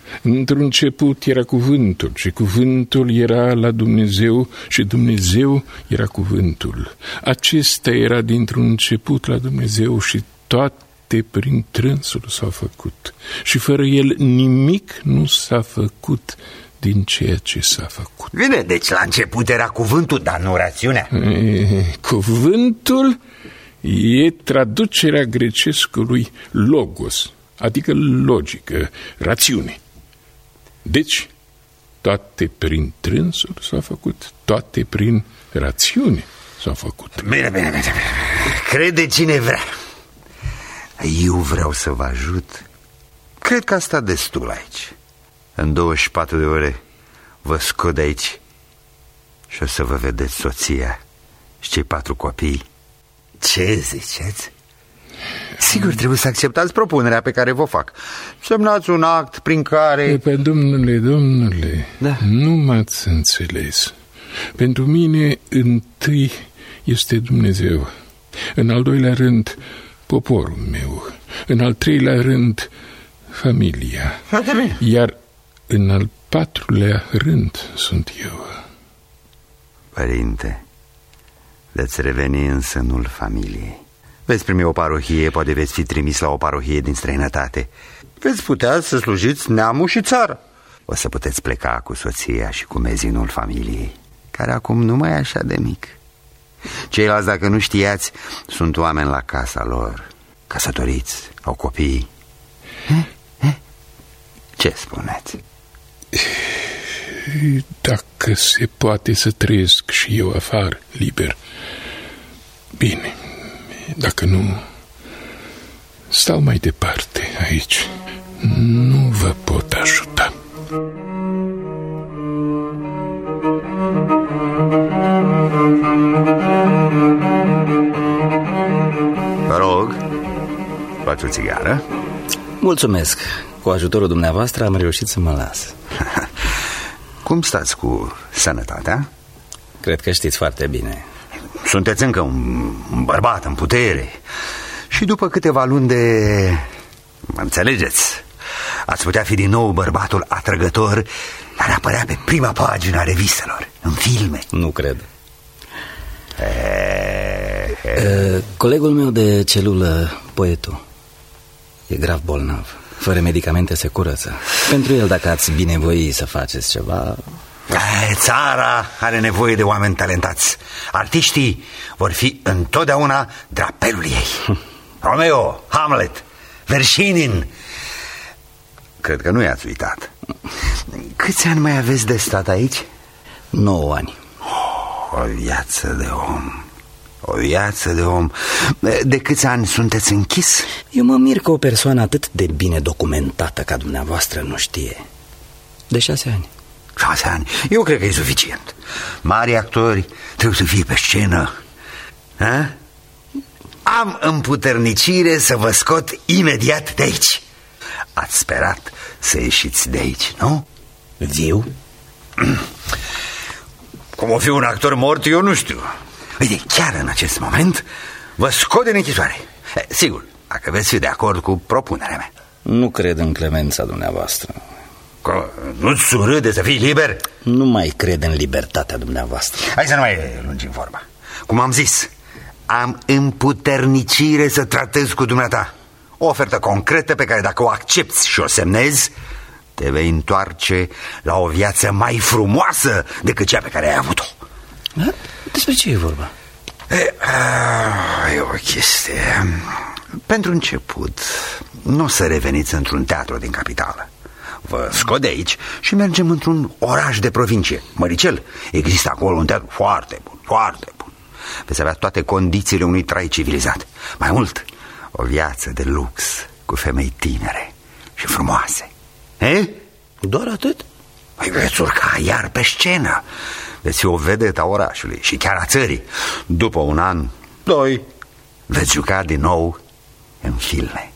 Într-un început era cuvântul și cuvântul era la Dumnezeu și Dumnezeu era cuvântul. Acesta era dintr-un început la Dumnezeu și toate prin trânsul s-au făcut. Și fără el nimic nu s-a făcut din ceea ce s-a făcut. Bine, deci la început era cuvântul, dar nu rațiunea. Cuvântul e traducerea grecescului logos, adică logică, rațiune. Deci, toate prin trânsul s-au făcut, toate prin rațiune s-au făcut. Bine. Crede cine vrea. Eu vreau să vă ajut. Cred că a stat destul aici. În 24 de ore vă scot de aici și o să vă vedeți soția și cei 4 copii. Ce ziceți? Sigur, trebuie să acceptați propunerea pe care vă fac. Semnați un act prin care... Domnule, da. Nu m-ați înțeles. Pentru mine întâi este Dumnezeu, în al doilea rând poporul meu, în al treilea rând familia, iar în al 4-lea rând sunt eu. Părinte, veți reveni în sânul familiei. Veți primi o parohie, poate veți fi trimis la o parohie din străinătate. Veți putea să slujiți neamul și țara. O să puteți pleca cu soția și cu mezinul familiei, care acum nu mai e așa de mic. Ceilalți, dacă nu știați, sunt oameni la casa lor, căsătoriți, au copii. Ce spuneți? Dacă se poate să trăiesc și eu afară, liber, bine. Dacă nu, stau mai departe aici. Nu vă pot ajuta. Vă rog, luați o țigară. Mulțumesc. Cu ajutorul dumneavoastră am reușit să mă las. Cum stați cu sănătatea? Cred că știți foarte bine. Sunteți încă un bărbat în putere. Și după câteva luni de... Mă înțelegeți? Ați putea fi din nou bărbatul atrăgător care apărea pe prima pagină a revistelor, în filme. Nu cred. Colegul meu de celulă, poetul, e grav bolnav. Fără medicamente se curăță. Pentru el, dacă ați binevoi să faceți ceva... Țara are nevoie de oameni talentați. Artiștii vor fi întotdeauna drapelul ei. Romeo, Hamlet, Verșinin. Cred că nu i-ați uitat. Câți ani mai aveți de stat aici? 9 ani. O viață de om. O viață de om. De câți ani sunteți închis? Eu mă mir că o persoană atât de bine documentată ca dumneavoastră nu știe. De 6 ani. 6 ani? Eu cred că e suficient. Mari actori trebuie să fie pe scenă. Ha? Am împuternicire să vă scot imediat de aici. Ați sperat să ieșiți de aici, nu? Viu? Cum o fi un actor mort, eu nu știu. Uite, chiar în acest moment vă scot din închisoare. Sigur, dacă veți fi de acord cu propunerea mea. Nu cred în clemența dumneavoastră. Nu-ți surâde să fii liber? Nu mai cred în libertatea dumneavoastră. Hai să nu mai lungim vorba. Cum am zis, am împuternicire să tratez cu dumneata. O ofertă concretă pe care dacă o accepți și o semnezi, te vei întoarce la o viață mai frumoasă decât cea pe care ai avut-o. Da? Despre ce e vorba? E o chestie. Pentru început, nu o să reveniți într-un teatru din capitală. Vă scot de aici și mergem într-un oraș de provincie, măricel. Există acolo un teatru foarte bun, foarte bun. Veți avea toate condițiile unui trai civilizat. Mai mult, o viață de lux cu femei tinere și frumoase. Doar atât? Păi veți urca iar pe scenă. Veți fi o vedetă a orașului și chiar a țării. După 1 an, 2, veți juca din nou în filme.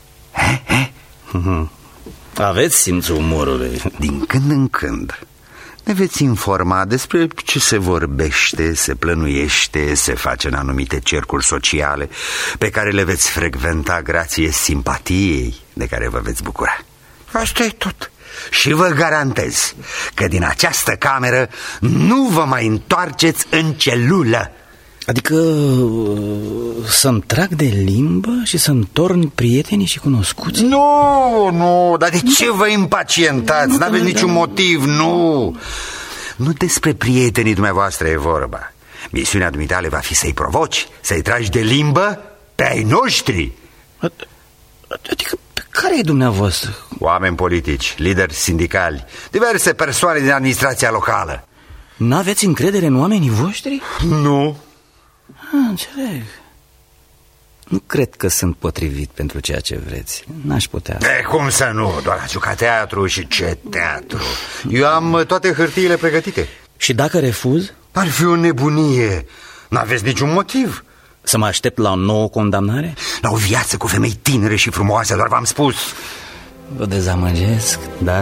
Aveți simțul umorului. Din când în când ne veți informa despre ce se vorbește, se plănuiește, se face în anumite cercuri sociale pe care le veți frecventa grație simpatiei de care vă veți bucura. Asta e tot. și vă garantez că din această cameră nu vă mai întoarceți în celulă. Adică să-mi trag de limbă și să-mi torn prietenii și cunoscuți? Nu, dar de ce vă impacientați? N-aveți niciun motiv, nu. Nu despre prietenii dumneavoastră e vorba. Misiunea dumitale va fi să-i provoci, să-i tragi de limbă pe ai noștri. Adică pe care e dumneavoastră? Oameni politici, lideri sindicali, diverse persoane din administrația locală. N-aveți încredere în oamenii voștri? Nu. Înțeleg. Nu cred că sunt potrivit pentru ceea ce vreți. N-aș putea. De cum să nu? Doar ați jucat teatru și ce teatru. Eu am toate hârtiile pregătite. Și dacă refuz? Ar fi o nebunie. N-aveți niciun motiv. Să mă aștept la o nouă condamnare? La o viață cu femei tinere și frumoase, doar v-am spus. Vă dezamăgesc, dar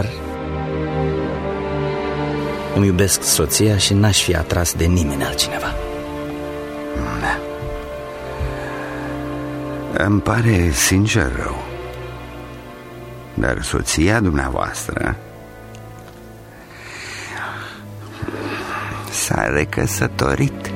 îmi iubesc soția și n-aș fi atras de nimeni altcineva. Da. Îmi pare sincer rău, dar soția dumneavoastră s-a recăsătorit.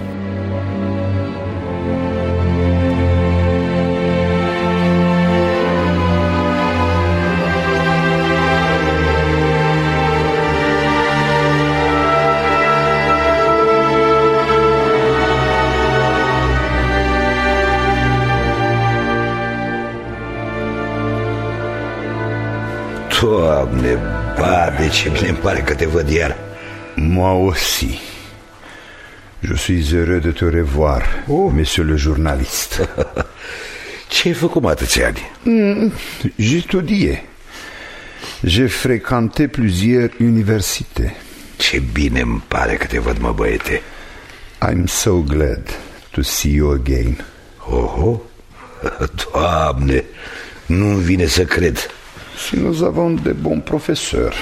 Doamne, de ce bine îmi pare că te văd iar. Moi aussi. Je suis heureux de te revoir, monsieur le journaliste. Ce ai făcut atâția ani? J'étudiais. J'ai fréquenté plusieurs universités. Ce bine îmi pare că te văd, mă, băiete. I'm so glad to see you again. Oho, Doamne, nu-mi vine să cred. Și nous avons de bons professeurs.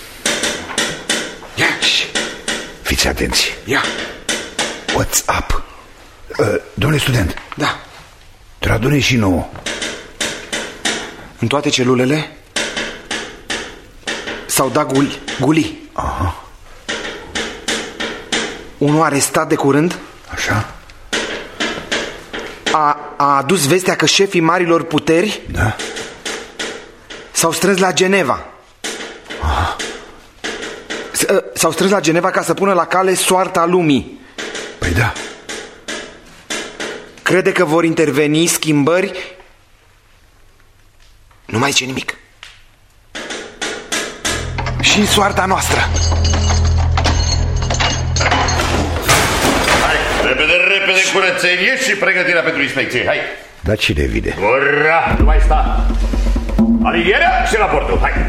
Ia, fiți atenți. Ia. What's up? Domnule student. Da. Tradune și nouă. În toate celulele s-au dat guli. Aha. Unul arestat de curând. Așa. A adus vestea că șefii marilor puteri s-au strâns la Geneva. S-au strâns la Geneva ca să pună la cale soarta lumii. Păi da. Crede că vor interveni schimbări. Nu mai zice nimic. Și în soarta noastră. Hai, repede, curățenie și pregătirea pentru inspecție. Hai. Dar cine vine? Ura, nu mai sta. Alinierea și raportul, hai.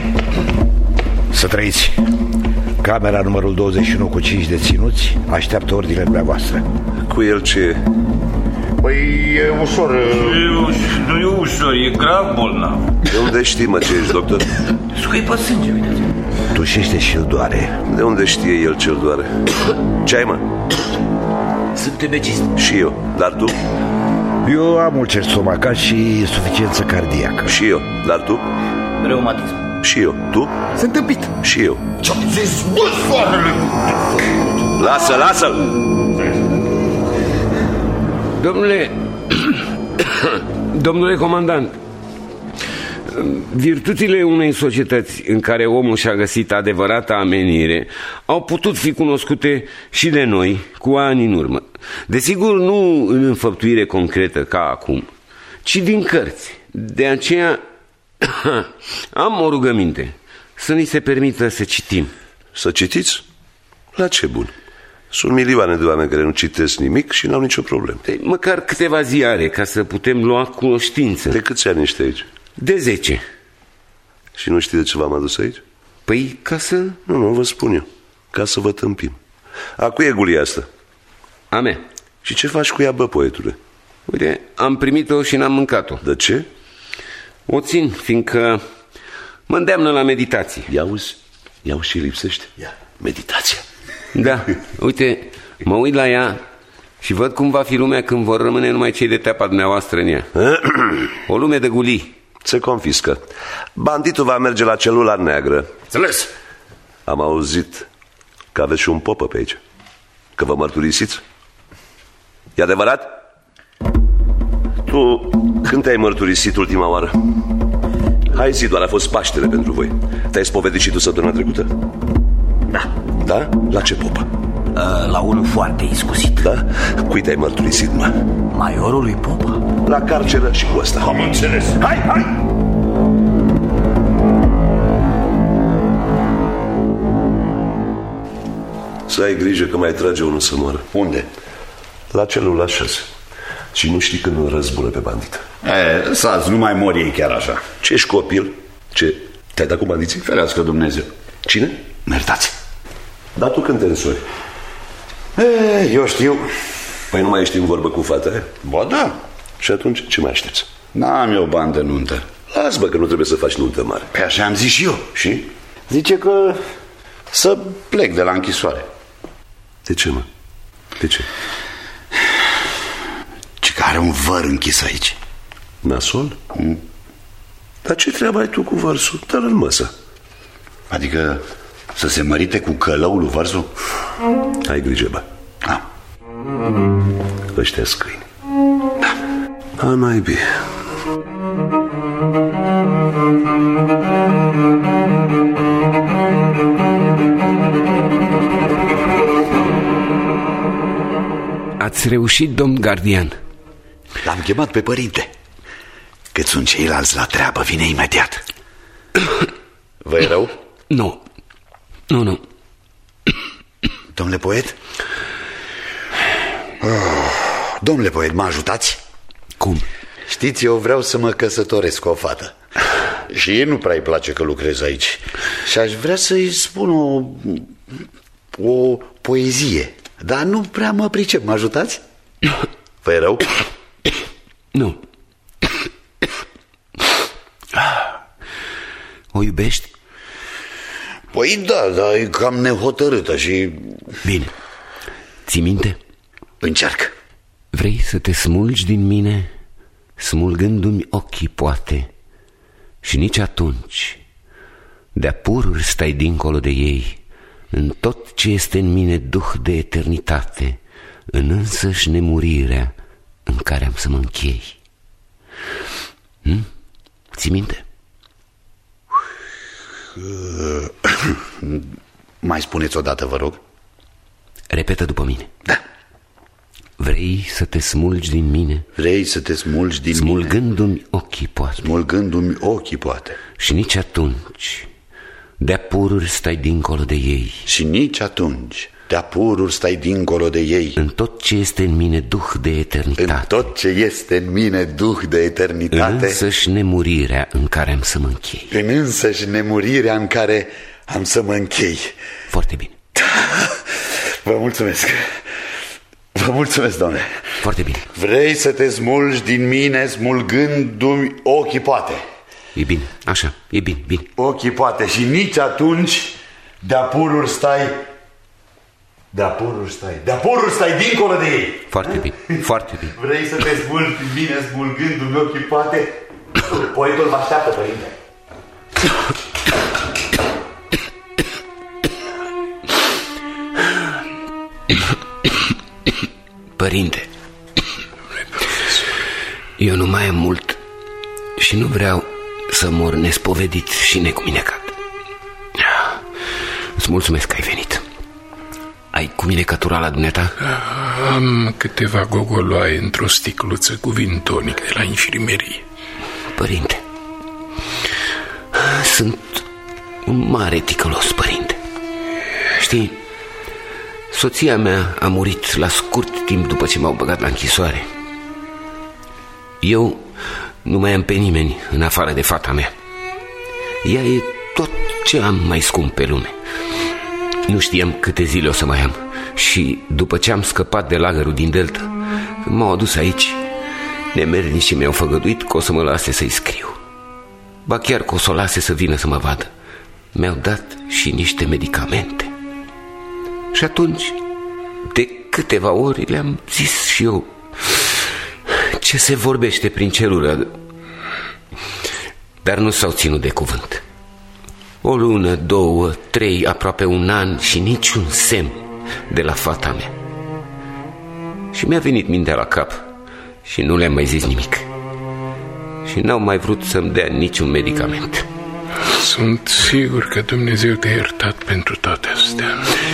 Să trăiți. Camera numărul 21 cu 5 deținuți așteaptă ordinele dumneavoastră. Cu el ce? Păi e ușor. Nu e ușor, e grav bolnav. De unde știi, mă, ce ești, doctor? Scuipă sânge, uite. Tușește și îl doare. De unde știe el ce-l doare? Ce ai, mă? Sunt tebecist. Și eu, dar tu? Eu am ulcer stomacal și insuficiență cardiacă. Și eu, dar tu? Reumatism. Și eu, tu? Sunt tâmpit. Și eu. Ce-am zis, bă, soarele! Lasă-l! Domnule comandant, virtuțile unei societăți în care omul și-a găsit adevărata amenire au putut fi cunoscute și de noi cu ani în urmă. Desigur, nu în înfăptuire concretă ca acum, ci din cărți. De aceea am o rugăminte, să ni se permită să citim. Să citiți? La ce bun? Sunt milioane de oameni care nu citesc nimic și n-au nicio problemă. Măcar câteva ziare ca să putem lua cunoștință. De câți ani ești aici? De 10. Și nu știi de ce v-am adus aici? Păi ca să... Nu, vă spun eu. Ca să vă tâmpim. A cui e gulia asta? A mea. Și ce faci cu ea, bă, poetule? Uite, am primit-o și n-am mâncat-o. De ce? O țin, fiindcă mă îndeamnă la meditație. Ia-uzi și lipsește. Meditația. Da, uite, mă uit la ea și văd cum va fi lumea când vor rămâne numai cei de teapa dumneavoastră în ea. O lume de gulii. Se confiscă. Banditul va merge la celula neagră. Înțeles. Am auzit că aveți și un popă pe aici. Că vă mărturisiți. E adevărat? Tu când te-ai mărturisit ultima oară? Hai zi, doar a fost Paștele pentru voi. Te-ai spovedit și tu săptămâna trecută? Da. Da? La ce popă? La unul foarte iscusit. Da? Cui te-ai mărturisit, mă? Maiorului Popa. La Carceră și cu ăsta. Am înțeles. Hai! Să ai grijă că mai trage unul să moară. Unde? La celula 6. Și nu știi când îl răzbună pe bandit. Lăsați, nu mai mor ei chiar așa. Ce ești copil? Ce? Te-ai dat cu bandiții? Ferească Dumnezeu. Cine? Mă iertați. Dar tu când te însori? Eu știu. Păi nu mai ești în vorbă cu fata aia? Ba da. Și atunci ce mai aștepți? N-am eu bani de nuntă. Las, bă, că nu trebuie să faci nuntă mare. Pe așa am zis și eu. Și? Zice că să plec de la închisoare. De ce, mă? De ce? Ce că are un văr închis aici. Nasol? Dar ce treabă ai tu cu vărsul? Dă-l în măsă. Adică să se mărite cu călăul lui vărsul? Ai grijă, bă. Da. Ăștia-s câini. Da. A, naibii. Ați reușit, domn gardian? L-am chemat pe părinte. Cât sunt ceilalți la treabă, vine imediat. Vă-i rău? Nu. Nu. Domnule poet? Domnule poet, mă ajutați? Cum? Știți, eu vreau să mă căsătoresc cu o fată. Și ei nu prea-i place că lucrez aici. Și aș vrea să-i spun o poezie. Dar nu prea mă pricep, mă ajutați? Vă-i rău? Nu. O iubești? Păi da, dar e cam nehotărâtă și... Bine. Ții minte? Încerc. Vrei să te smulgi din mine, smulgându-mi ochii, poate, și nici atunci de-a pururi stai dincolo de ei, în tot ce este în mine duh de eternitate, în însăși nemurirea în care am să mă închei. Ții minte? Mai spuneți odată, vă rog. Repetă după mine. Da. Vrei să te smulgi din mine? Vrei să te smulgi din smulgându-mi ochii, poate. Smulgându-mi ochii, poate. Și nici atunci de-a pururi stai dincolo de ei. Și nici atunci de-a pururi stai dincolo de ei. În tot ce este în mine duh de eternitate. În tot ce este în mine duh de eternitate. În însăși nemurirea în care am să mă închei. În însăși nemurirea în care am să mă închei. Foarte bine. Vă mulțumesc. Vă mulțumesc, doamne. Foarte bine. Vrei să te smulgi din mine smulgându-mi ochii, poate. E bine, așa, e bine, bine. Ochii, poate, și nici atunci de-a pururi stai. De-a pururi stai. De-a pururi stai dincolo de ei. Foarte bine, foarte bine. Vrei să te smulgi din mine smulgându-mi ochii, poate. Poetul vă așteaptă, părinte. Părinte, eu nu mai am mult și nu vreau să mor nespovedit și necuminecat. Îți mulțumesc că ai venit. Ai cuminecătura la dumneata? Am câteva gogoloaie într-o sticluță cu vin tonic de la infirmerie. Părinte, sunt un mare ticălos, părinte. Știi, soția mea a murit la scurt timp după ce m-au băgat la închisoare. Eu nu mai am pe nimeni în afară de fata mea. Ea e tot ce am mai scump pe lume. Nu știam câte zile o să mai am. Și după ce am scăpat de lagărul din Delta, m-au adus aici. Nemernicii mi-au făgăduit că o să mă lase să-i scriu. Ba chiar că o să o lase să vină să mă vadă. Mi-au dat și niște medicamente. Și atunci, de câteva ori le-am zis și eu ce se vorbește prin celulă. dar nu s-au ținut de cuvânt. O lună, 2, 3, aproape un an și niciun semn de la fata mea. Și mi-a venit mintea la cap și nu le-am mai zis nimic. Și n-au mai vrut să-mi dea niciun medicament. Sunt sigur că Dumnezeu te-a iertat pentru toate astea.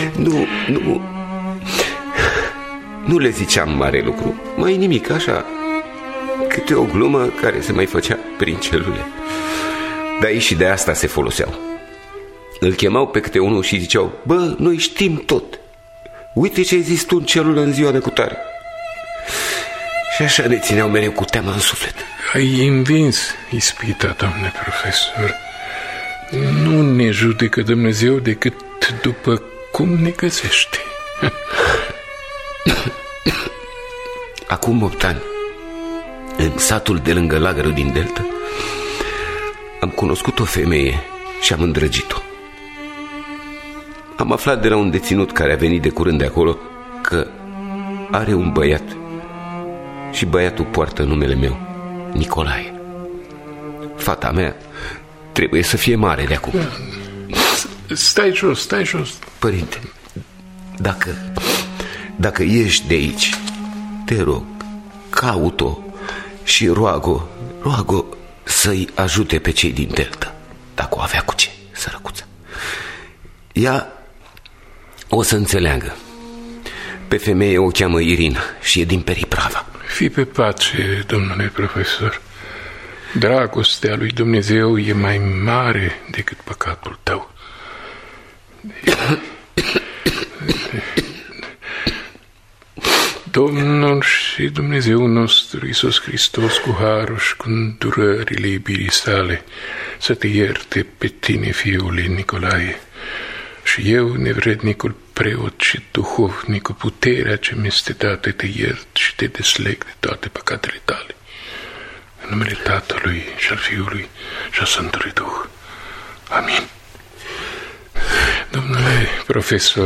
Nu le ziceam mare lucru, mai nimic, așa, câte o glumă care se mai făcea prin celule. Dar ei și de asta se foloseau. Îl chemau pe câte unul și ziceau: bă, noi știm tot. Uite ce ai zis tu în celulă în ziua de cutare. Și așa ne țineau mereu cu teama în suflet. Ai învins ispita, doamne profesor. Nu ne judecă Dumnezeu decât după cum ne găsește. Acum 8 ani, în satul de lângă lagărul din Delta, am cunoscut o femeie și am îndrăgit-o. Am aflat de la un deținut care a venit de curând de acolo că are un băiat și băiatul poartă numele meu, Nicolae. Fata mea trebuie să fie mare de acum. Stai jos. Părinte, dacă ești de aici, te rog, caut-o și roag-o să-i ajute pe cei din Delta, dacă o avea cu ce, sărăcuță. Ea o să înțeleagă. Pe femeie o cheamă Irina și e din Periprava. Fii pe pace, domnule profesor. Dragostea lui Dumnezeu e mai mare decât păcatul tău. Domnul și Dumnezeu nostru Iisus Hristos, cu harul și cu îndurările iubirii sale, să te ierte pe tine, fiule Nicolae, și eu, nevrednicul preot și duhovnic, cu puterea ce mi-este dată, te iert și te desleg de toate păcatele tale. În numele Tatălui și al Fiului și al Sfântului Duh. Amin. Domnule profesor,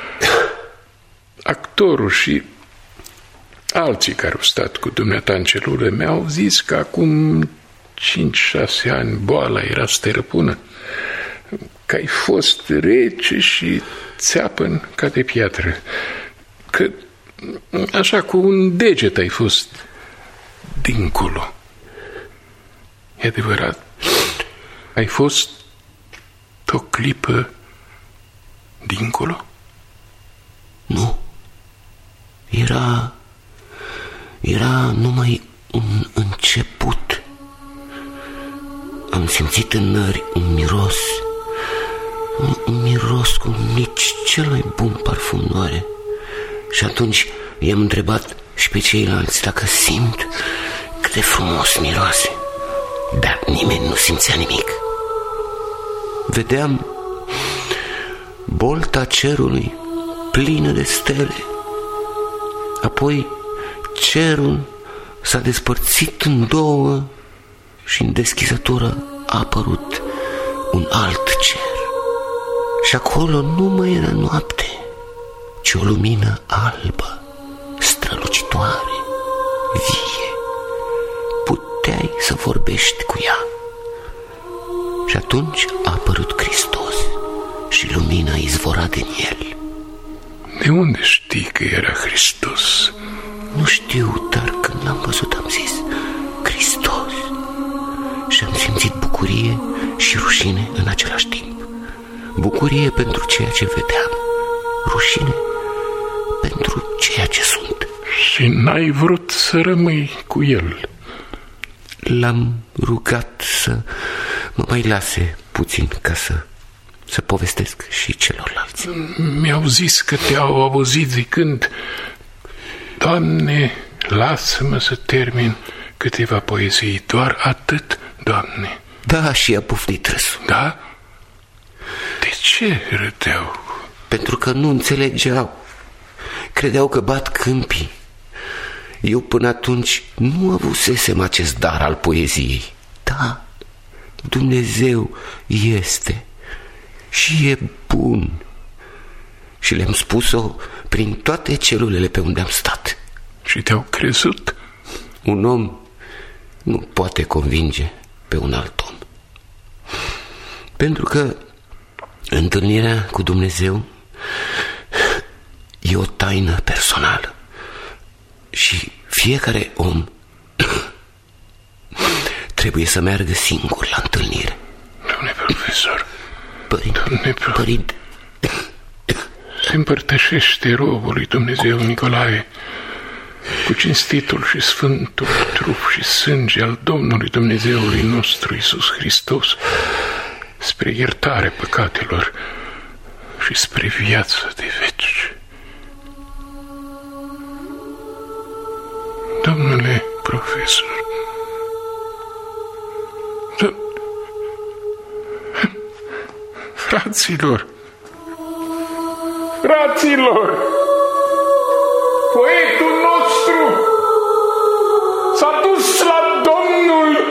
actorul și alții care au stat cu dumneata în celulă mi-au zis că acum 5-6 ani boala era să te răpună, că ai fost rece și țeapăn ca de piatră, că așa cu un deget ai fost dincolo. E adevărat? Ai fost o clipă dincolo? Nu. Era numai un început. Am simțit în nări un miros cum nici cel mai bun parfum nu are. Și atunci i-am întrebat și pe ceilalți dacă simt cât de frumos miroase. Dar nimeni nu simțea nimic. Vedeam bolta cerului plină de stele. Apoi cerul s-a despărțit în două și în deschizătură a apărut un alt cer. Și acolo nu mai era noapte, ci o lumină albă, strălucitoare, vie. Puteai să vorbești cu ea. Și atunci a apărut Hristos și lumina izvora din el. De unde știi că era Hristos? Nu știu, dar când l-am văzut am zis Hristos. Și am simțit bucurie și rușine în același timp. Bucurie pentru ceea ce vedeam, rușine pentru ceea ce sunt. Și n-ai vrut să rămâi cu el? L-am rugat să mă mai lase puțin ca să povestesc și celorlalți. Mi-au zis că te-au auzit zicând: Doamne, lasă-mă să termin câteva poezii, doar atât, Doamne. Da, și a pufnit râsul. Da? De ce râdeau? Pentru că nu înțelegeau. Credeau că bat câmpii. Eu până atunci nu avusesem acest dar al poeziei. Da, Dumnezeu este și e bun. Și le-am spus-o prin toate celulele pe unde am stat. Și te-au crezut? Un om nu poate convinge pe un alt om. Pentru că întâlnirea cu Dumnezeu e o taină personală și fiecare om trebuie să meargă singur la întâlnire. Domnule profesor, Părinte, se împărtășește robului Dumnezeu Nicolae cu cinstitul și sfântul trup și sânge al Domnului Dumnezeului nostru Iisus Hristos spre iertare păcatelor și spre viață de veci. Domnule profesor, fraților, poetul nostru s-a dus la Domnul.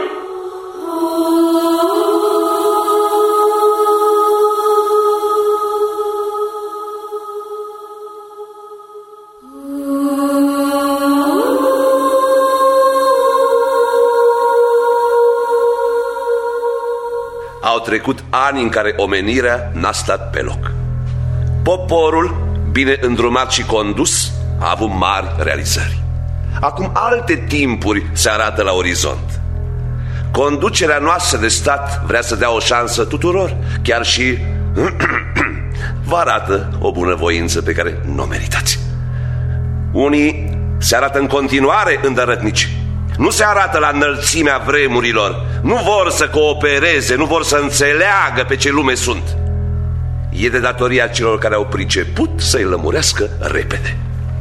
Au trecut ani în care omenirea n-a stat pe loc. Poporul, bine îndrumat și condus, a avut mari realizări. Acum alte timpuri se arată la orizont. Conducerea noastră de stat vrea să dea o șansă tuturor, chiar și vă arată o bunăvoință pe care nu o meritați. Unii se arată în continuare îndărătnici, nu se arată la înălțimea vremurilor, nu vor să coopereze, nu vor să înțeleagă pe ce lume sunt. E de datoria celor care au priceput să-i lămurească repede.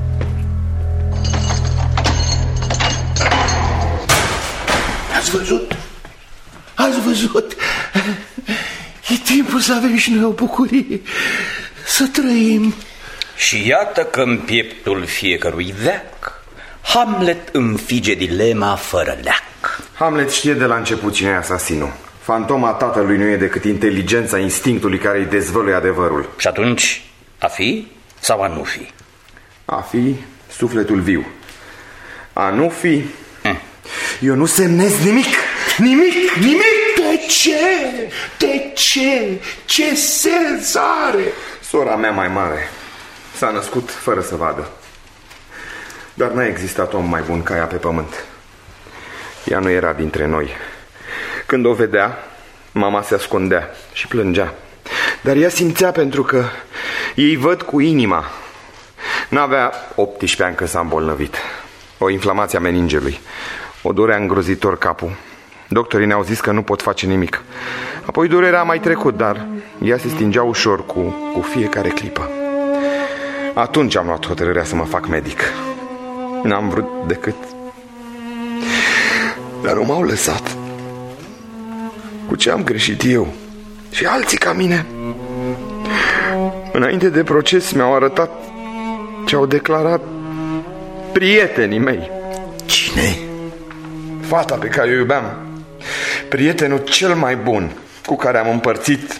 Ați văzut? E timpul să avem și noi o bucurie, să trăim. Și iată că în pieptul fiecărui veac Hamlet înfige dilema fără leac. Hamlet știe de la început cine e asasinul. Fantoma tatălui nu e decât inteligența instinctului care îi dezvăluie adevărul. Și atunci, a fi sau a nu fi? A fi sufletul viu. A nu fi... Eu nu semnez nimic. De ce? De ce? Ce sens are? Sora mea mai mare s-a născut fără să vadă. Dar n-a existat om mai bun ca ea pe pământ. Ea nu era dintre noi. Când o vedea, mama se ascundea și plângea. Dar ea simțea, pentru că ei văd cu inima. N-avea 18 ani când s-a îmbolnăvit. O inflamație a meningelui. O durea îngrozitor capul. Doctorii ne-au zis că nu pot face nimic. Apoi durerea a mai trecut, dar ea se stingea ușor cu fiecare clipă. Atunci am luat hotărârea să mă fac medic. N-am vrut decât... Dar nu m-au lăsat. Cu ce am greșit eu și alții ca mine? Înainte de proces mi-au arătat ce au declarat prietenii mei. Cine? Fata pe care o iubeam. Prietenul cel mai bun cu care am împărțit.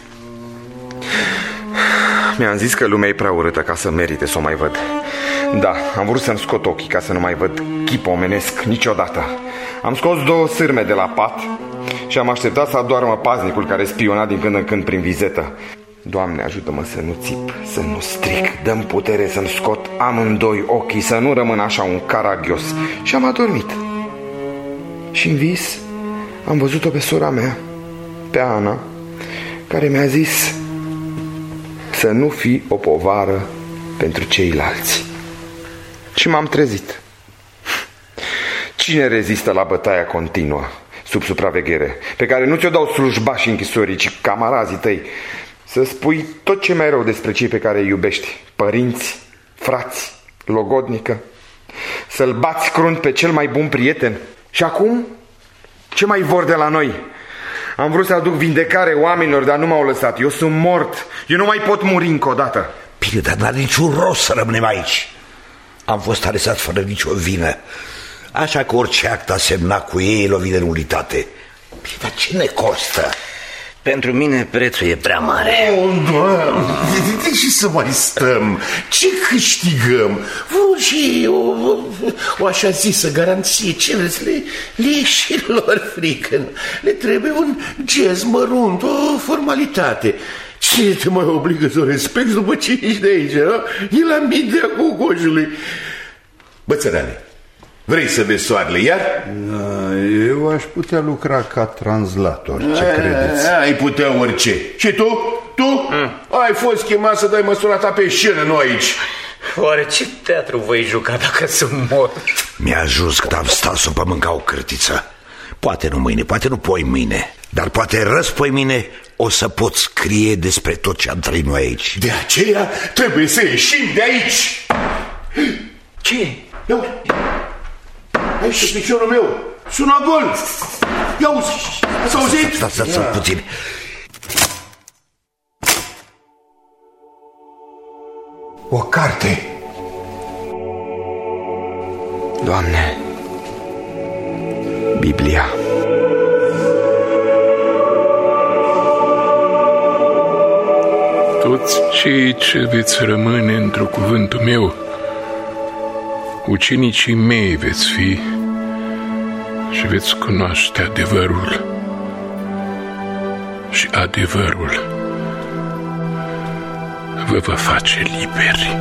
Mi-am zis că lumea e prea urâtă ca să merite să o mai văd. Da, am vrut să-mi scot ochii ca să nu mai văd chip omenesc niciodată. Am scos 2 sârme de la pat și am așteptat să adoarmă paznicul care spiona din când în când prin vizetă. Doamne, ajută-mă să nu țip, să nu stric. Dă-mi putere să-mi scot amândoi ochii, să nu rămân așa un caragios. Și am adormit. Și în vis am văzut-o pe sora mea, pe Ana, care mi-a zis să nu fii o povară pentru ceilalți. Și m-am trezit. Cine rezistă la bătaia continuă, sub supraveghere, pe care nu ți-o dau slujbașii închisorii, ci camarazii tăi, să spui tot ce mai rău despre cei pe care îi iubești, părinți, frați, logodnică, să-l bați crunt pe cel mai bun prieten? Și acum, ce mai vor de la noi? Am vrut să aduc vindecare oamenilor, dar nu m-au lăsat. Eu sunt mort, eu nu mai pot muri încă o dată. Bine, dar n-are niciun rost să rămânem aici. Am fost arestat fără nicio vină, așa că orice act a semnat cu ei lovit de nulitate. Bine, dar ce ne costă? Pentru mine prețul e prea mare. De ce să mai stăm? Ce câștigăm? Vrut și o așa zisă garanție. Cereți leșilor, frică. Le trebuie un gest mărunt, o formalitate. Cine te mai obligă să o respecti după ce ești de aici? E la mintea cocoșului. Bățărane, vrei să vezi soarele iar? Eu aș putea lucra ca translator, ce credeți? Ai putea orice. Și tu? Tu? Ai fost chemat să dai măsura ta pe scenă, nu aici. Oare ce teatru voi juca dacă sunt mort? Mi-a ajuns cât am stat să mă mânca o cârtiță. Poate nu mâine, poate nu poi mâine, dar poate răspoi mine o să pot scrie despre tot ce am trăit noi aici. De aceea trebuie să ieșim de aici. Ce? Ia uite. Aici pe piciorul meu. Sună gol. Ia uzi. S-a auzit? Stați puțin. O carte. Doamne, Biblia. Toți cei ce veți rămâne într-o cuvântul meu, ucenicii mei veți fi și veți cunoaște adevărul. Și adevărul vă va face liberi.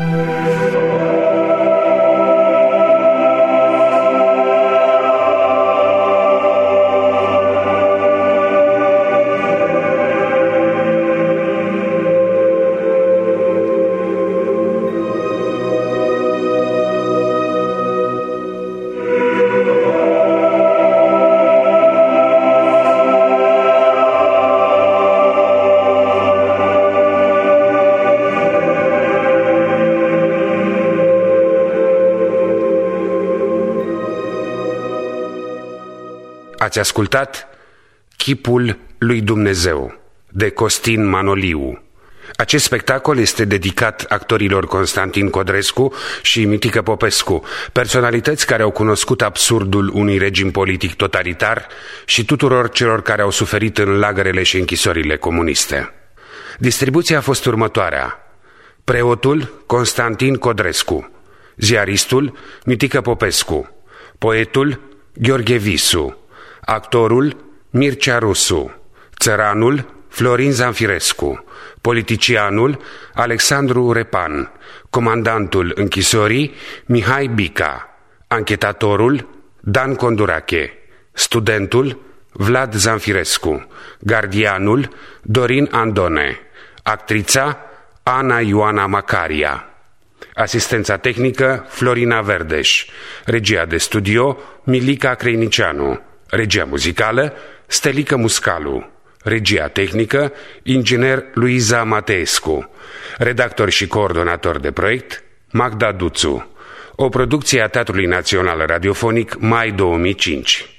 Ați ascultat Chipul lui Dumnezeu de Costin Manoliu. Acest spectacol este dedicat actorilor Constantin Codrescu și Mitică Popescu, personalități care au cunoscut absurdul unui regim politic totalitar, și tuturor celor care au suferit în lagărele și închisorile comuniste. Distribuția a fost următoarea: preotul Constantin Codrescu, ziaristul Mitică Popescu, poetul Gheorghe Visu, actorul Mircea Rusu, țăranul Florin Zanfirescu, politicianul Alexandru Repan, comandantul închisorii Mihai Bica, anchetatorul Dan Condurache, studentul Vlad Zanfirescu, gardianul Dorin Andone, actrița Ana Ioana Macaria, asistența tehnică Florina Verdeș, regia de studio Milica Creinicianu, regia muzicală Stelică Muscalu, regia tehnică inginer Luiza Mateescu, redactor și coordonator de proiect Magda Duțu. O producție a Teatrului Național Radiofonic, mai 2005.